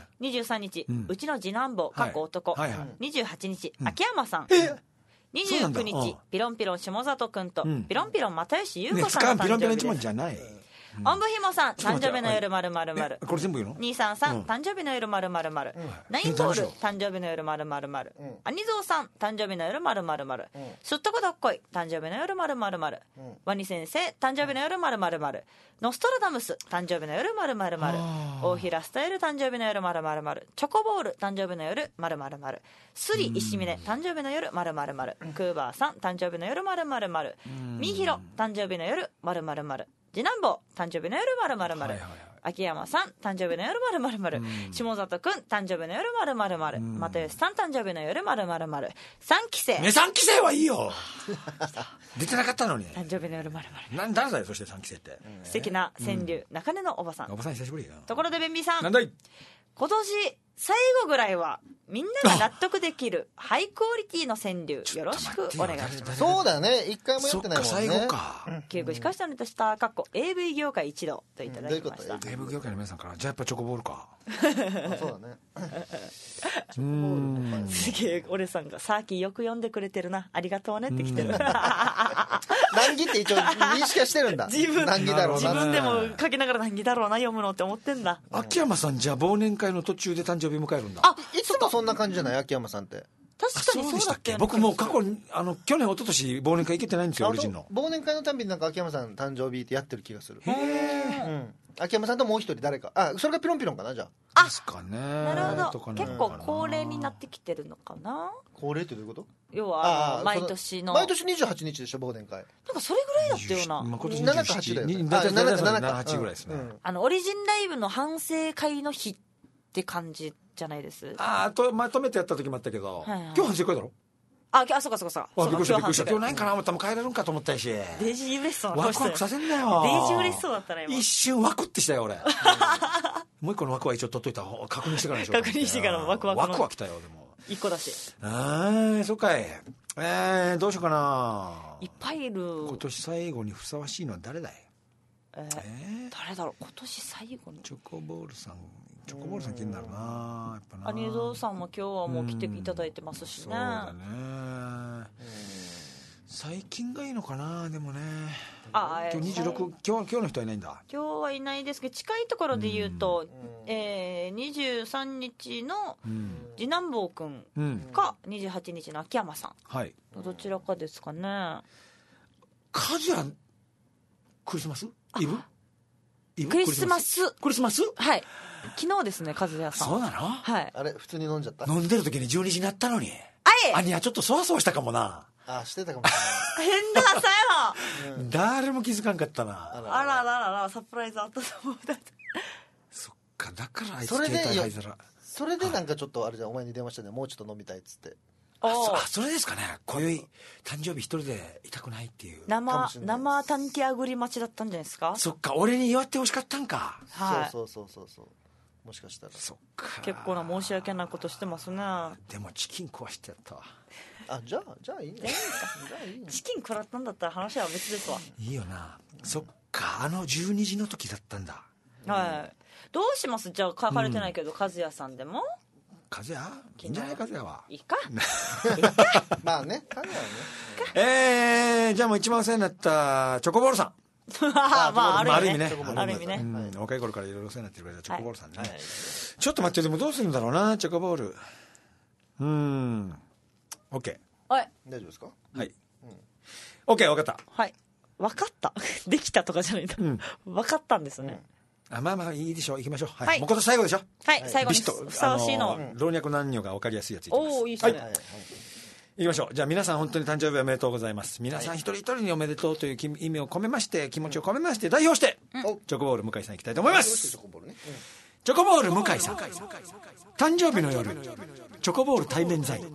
23日うちの次男坊かっこ男。28日秋山さん。29日ピロンピロン下里くんとピロンピロン又吉優子さんの誕生日です。 ピロンピロン一番じゃない。 おんぶひもさん誕生日の夜〇〇〇。 これ全部言うの 233誕生日の夜〇〇〇。ナインボール誕生日の夜〇〇〇。アニゾーさん誕生日の夜〇〇〇。すっとこどっこい誕生日の夜〇〇〇。ワニ先生誕生日の夜〇〇〇。ノストラダムス誕生日の夜〇〇〇。大平スタイル誕生日の夜〇〇〇。チョコボール誕生日の夜〇〇〇。スリ石峰誕生日の夜〇〇〇。クーバーさん誕生日の夜〇〇〇。ミーヒロ誕生日の夜〇〇〇。次男坊誕生日の夜〇〇〇。秋山さん誕生日の夜〇〇〇。下里くん誕生日の夜〇〇〇。又吉さん誕生日の夜〇〇〇。3期生 3期生はいいよ。出てなかったのに。 誕生日の夜〇〇。 誰だよそして3期生って。 素敵な川柳中根のおばさん。 おばさん久しぶりや。 ところでベンビーさん、 なんだい。 今年最後ぐらいはみんなが納得できるハイクオリティの川柳よろしくお願いします。 そうだね、一回もやってないもんね。 最後か。 旧具しかしたのとしたかっこ AV 業界一同といただきました。 AV 業界の皆さんからじゃあやっぱチョコボールか。 そうだね。 すげえ俺さんがサーキーよく読んでくれてるなありがとうねって来てる。 難儀って一応認識はしてるんだ。 自分難儀だろうな。 自分でも書きながら難儀だろうな読むのって思ってんだ。 秋山さんじゃあ忘年会の途中で誕生日迎えるんだ。 いつもそんな感じじゃない秋山さんって。 確かにそうだっけ。 僕もう過去に去年一昨年忘年会行けてないんですよ。オリジンの忘年会のたびになんか秋山さん誕生日ってやってる気がする。秋山さんともう一人誰か。それがピロンピロンかなじゃあ。ですかね。 なるほど。結構恒例になってきてるのかな。 恒例ってどういうこと？ 要は毎年の毎年28日でしょ忘年会。 なんかそれぐらいだったよな。 7か8だよね。 7か8ぐらいですね。 オリジンライブの反省会の日って感じじゃないです。 まとめてやった時もあったけど、今日反省会だろ。 そうかそうか。 びっくりしたびっくりした。今日ないかな思ったらもう帰れるんかと思ったし。 デイジー嬉しそうな。 ワクワクさせんなよ。 デイジー嬉しそうだったら今。 一瞬ワクってしたよ俺。もう一個のワクは一応取っといた方確認してからでしょ。 確認してからワクワクの。 ワクワク来たよでも。 一個だし。 そうかい。どうしようかな。 いっぱいいる。 今年最後にふさわしいのは誰だい。 誰だろう今年最後に。 チョコボールさんチョコボールさん気になるな、やっぱな。 アニゾーさんも今日はもう来ていただいてますしね。 そうだね。最近がいいのかな。でもね、今日26、今日の人はいないんだ。 今日はいないですけど、近いところで言うと、23日の次男坊くんか28日の秋山さん、はい、どちらかですかね。 カズヤクリスマスイブクリスマスはい、昨日ですね、和也さん。 そうなの？ はい。 あれ普通に飲んじゃった？ 飲んでる時に12時になったのに。アニはちょっとそわそわしたかもな。 してたかもしれない。 変ださよ、誰も気づかんかったな。 あらららら、サプライズあったと思う。 そっか、だからあいつ携帯灰皿。 それでなんかちょっとあれじゃん、お前に電話したね、もうちょっと飲みたいっつって。 それですかね。今宵誕生日一人でいたくないっていう生タンティアグリ待ちだったんじゃないですか。 そっか、俺に祝ってほしかったんか。 はい、 そうもしかしたら。 そっか、 結構な申し訳ないことしてますね。 でもチキン壊してやったわ。 じゃあいいね。 チキン食らったんだったら話は別ですわ。 いいよな。そっか、12時の時だったんだ。 はい。どうします？じゃあ書かれてないけど、和也さんでも。 和也いいんじゃない？和也はいいか。 まあね、和也はね。じゃあもう一番お世話になったチョコボールさん。 まあある意味ね。 ある意味ね。 若い頃からいろいろお世話になってるからチョコボールさんね。ちょっと待って、でもどうするんだろうな、チョコボール。オッケー。はい。 大丈夫ですか？ はい。オッケー、分かった。 はい。分かった。できたとかじゃないんだ。分かったんですね。 まあいいでしょう。行きましょう。はい。もう今年最後でしょ。 はい、最後にふさわしいの。 老若男女が分かりやすいやつ。 おお、いいですね。 行きましょう。じゃあ皆さん本当に誕生日おめでとうございます。皆さん一人一人におめでとうという意味を込めまして、気持ちを込めまして代表して、チョコボール向井さん行きたいと思います。チョコボール向井さん、誕生日の夜チョコボール対面剤。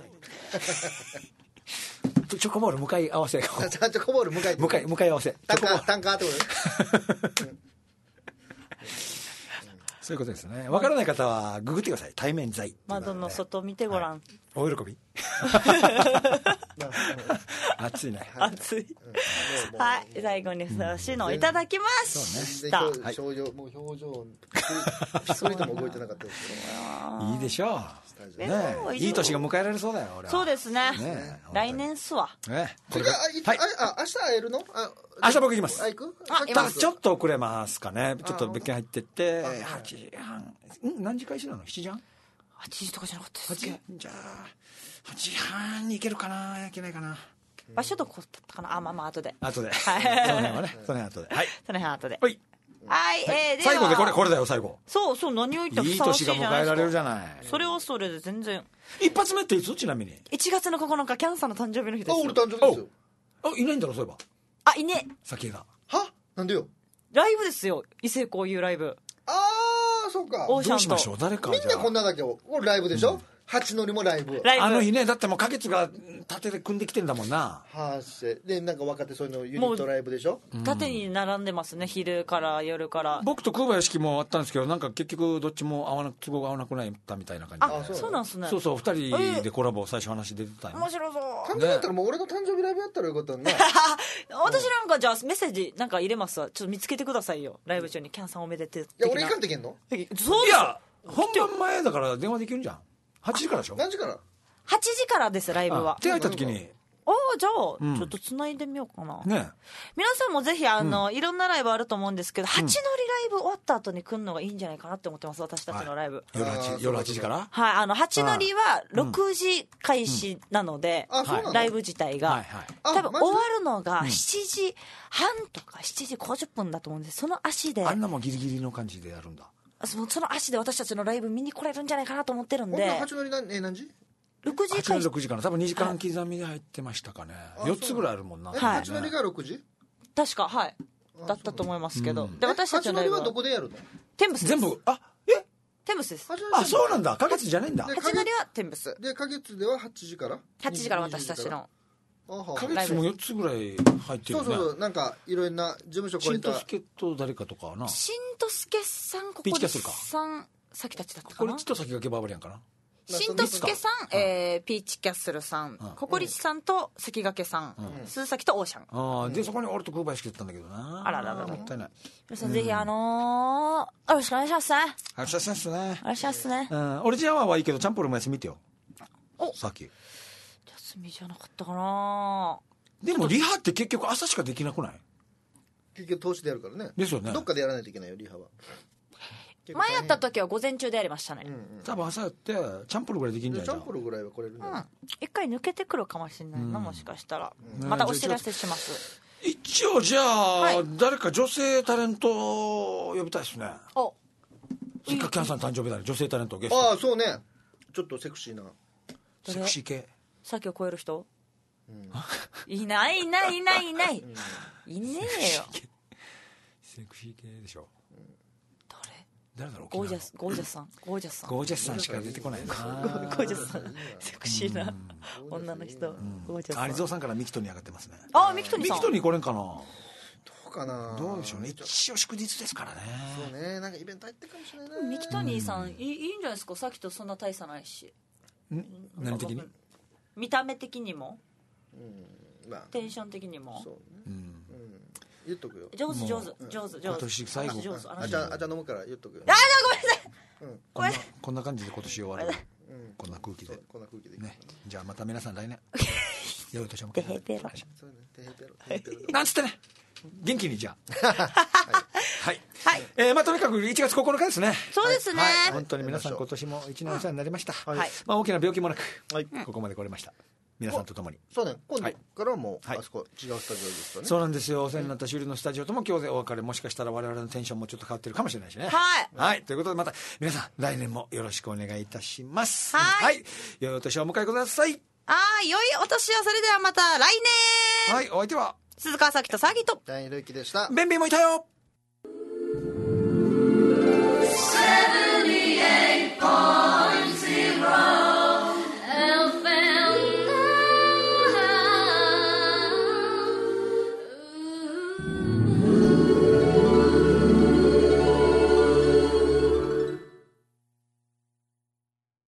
チョコボール向かい合わせ。チョコボール向かい合わせ。 単価ってことね。 そういうことですね。わからない方はググってください。対面剤。 窓の外見てごらん。 お喜び。暑いね。 暑い。はい、最後にふさわしいのをいただきました。 もう表情一人でも動いてなかったですけど。 いいでしょう。いい年が迎えられそうだよ。俺は。 そうですね。来年っすわ。 これ明日会えるの？ 明日僕行きます。 ちょっと遅れますかね。ちょっと別件入ってって8時半。何時開始なの？7時半 ？8時とかじゃなかったですっけ？ じゃあ8時半に行けるかな、いけないかな。 場所どこだったかな。まあ後で。 はい。その辺はね。その辺後で。はい。 その辺後で。 はい。最後でこれだよ、最後。 そう何を言ったらいい年が迎えられるじゃない。 それはそれで全然。 一発目っていつ？ちなみに 1月の9日キャンサーの誕生日の日です。 俺誕生日ですよ。 いないんだろ、そういえいば。 いね。 先が。 は？なんでよ。 ライブですよ、伊勢こういうライブ。 そうか。 オーシャンと。 どうしましょう、誰か。 みんなこんなだけど、これライブでしょ？八乗りもライブ。 あの日ね、だってもう花月が縦で組んできてんだもんな。 でなんか若手そういうのユニットライブでしょ。 縦に並んでますね、昼から夜から。 僕と空林式もあったんですけど、なんか結局どっちも都合が合わなくなったみたいな感じで。 そうなんすね。 そう2人でコラボ最初話出てたよ。 面白そう。 誕生日だったらもう俺の誕生日ライブやったらよかったんだ。 私なんかじゃあメッセージなんか入れますわ。ちょっと見つけてくださいよ、ライブ中に。キャンさんおめでて。いや俺行かんといけんの？ そうですよ。 いや本番前だから電話できるんじゃん。8時からでしょ。 何時から？ 8時からです、ライブは。 手入った時にじゃあ、ちょっと繋いでみようかな。ね、皆さんもぜひいろんなライブあると思うんですけど、8乗りライブ終わった後に来るのがいいんじゃないかなって思ってます、私たちのライブ。 夜8時から？ はい、8乗りは6時開始なので、ライブ自体が。多分終わるのが7時半とか7時50分だと思うんです。その足で。 あんなもんギリギリの感じでやるんだ。 その足で私たちのライブ見に来れるんじゃないかなと思ってるんで。 8乗り何時 ？6時開始。 6時かな。多分2時間刻みで入ってましたかね。4つぐらいあるもんな。 8乗りが6時？ 確か、はい。だったと思いますけど。で、私たちのライブは8乗りはどこでやるの？ テンブスです。 全部、 テンブスです。 そうなんだ。花月じゃないんだ。 8乗りはテンブス。 で、花月では8時から ？8時から私たちの。 花月も4つぐらい入ってるね。 そうなんかいろんな事務所超えた。新とすけと誰かとかな。 新とすけさん、ここでさん先たちだったかな。 これちと先がケバブリアンかな。 新之助さん、ピーチキャッスルさん、ココリチさんと関掛さん、鈴崎とオーシャン。 でそこに俺と空林来てたんだけどな。 あららら、 もったいない。 皆さんぜひよろしくお願いしますね。 よろしくお願いしますね。 お願いしますね。 オリジンアワーはいいけどチャンプルーも休みってよ。さっき休みじゃなかったかな。 でもリハって結局朝しかできなくない？ 結局投資でやるからね。 ですよね。 どっかでやらないといけないよリハは。 前やった時は午前中でやりましたね。 多分朝やってチャンプルーぐらいできんじゃない？ チャンプルーぐらいは来れるね。 一回抜けてくるかもしれないな、もしかしたら。またお知らせします。 一応じゃあ誰か女性タレント呼びたいですね。せっかくキャンさん誕生日だね。女性タレントゲスト。 ああそうね。ちょっとセクシーな。 セクシー系。 さっきを超える人？いないいないいないいない。いねえよ。 セクシー系でしょ。 誰だろう。 ゴージャスさん。ゴージャスさんしか出てこないな。 ゴージャスさん、セクシーな女の人。ゴージャスさん。 アリゾーさんからミキトに上がってますね。 ミキトにさん。 ミキトに来れんかな。 どうかな。 どうでしょうね。一応祝日ですからね。 そうね。なんかイベント入ってるかもしれないな。 ミキトニーさんいいんじゃないですか。さっきとそんな大差ないし。 何的に？ 見た目的にも。テンション的にも。そうね。 言っとくよ。 上手。今年最後。 じゃあ飲むから言っとくよ。 ごめんなさい。 こんな感じで今年終わる。こんな空気で。ね。じゃあまた皆さん来年。良い年を迎えて。 テヘペロ。 なんつってね。元気にじゃあ。はい。まあとにかく1月9日ですね。 そうですね。 本当に皆さん今年も1年お世話になりました。まあ大きな病気もなくここまで来れました。皆さんと共に。 そうね。今度からはもうあそこ違うスタジオですかね。 そうなんですよ。お世話になった修理のスタジオとも今日でお別れ。もしかしたら我々のテンションもちょっと変わってるかもしれないしね。はい。ということでまた皆さん来年もよろしくお願いいたします。はい。良いお年をお迎えください。 良いお年を。それではまた来年。 はい。お相手は鈴川咲とサギとダニエルユキでした。 ベンビーもいたよ。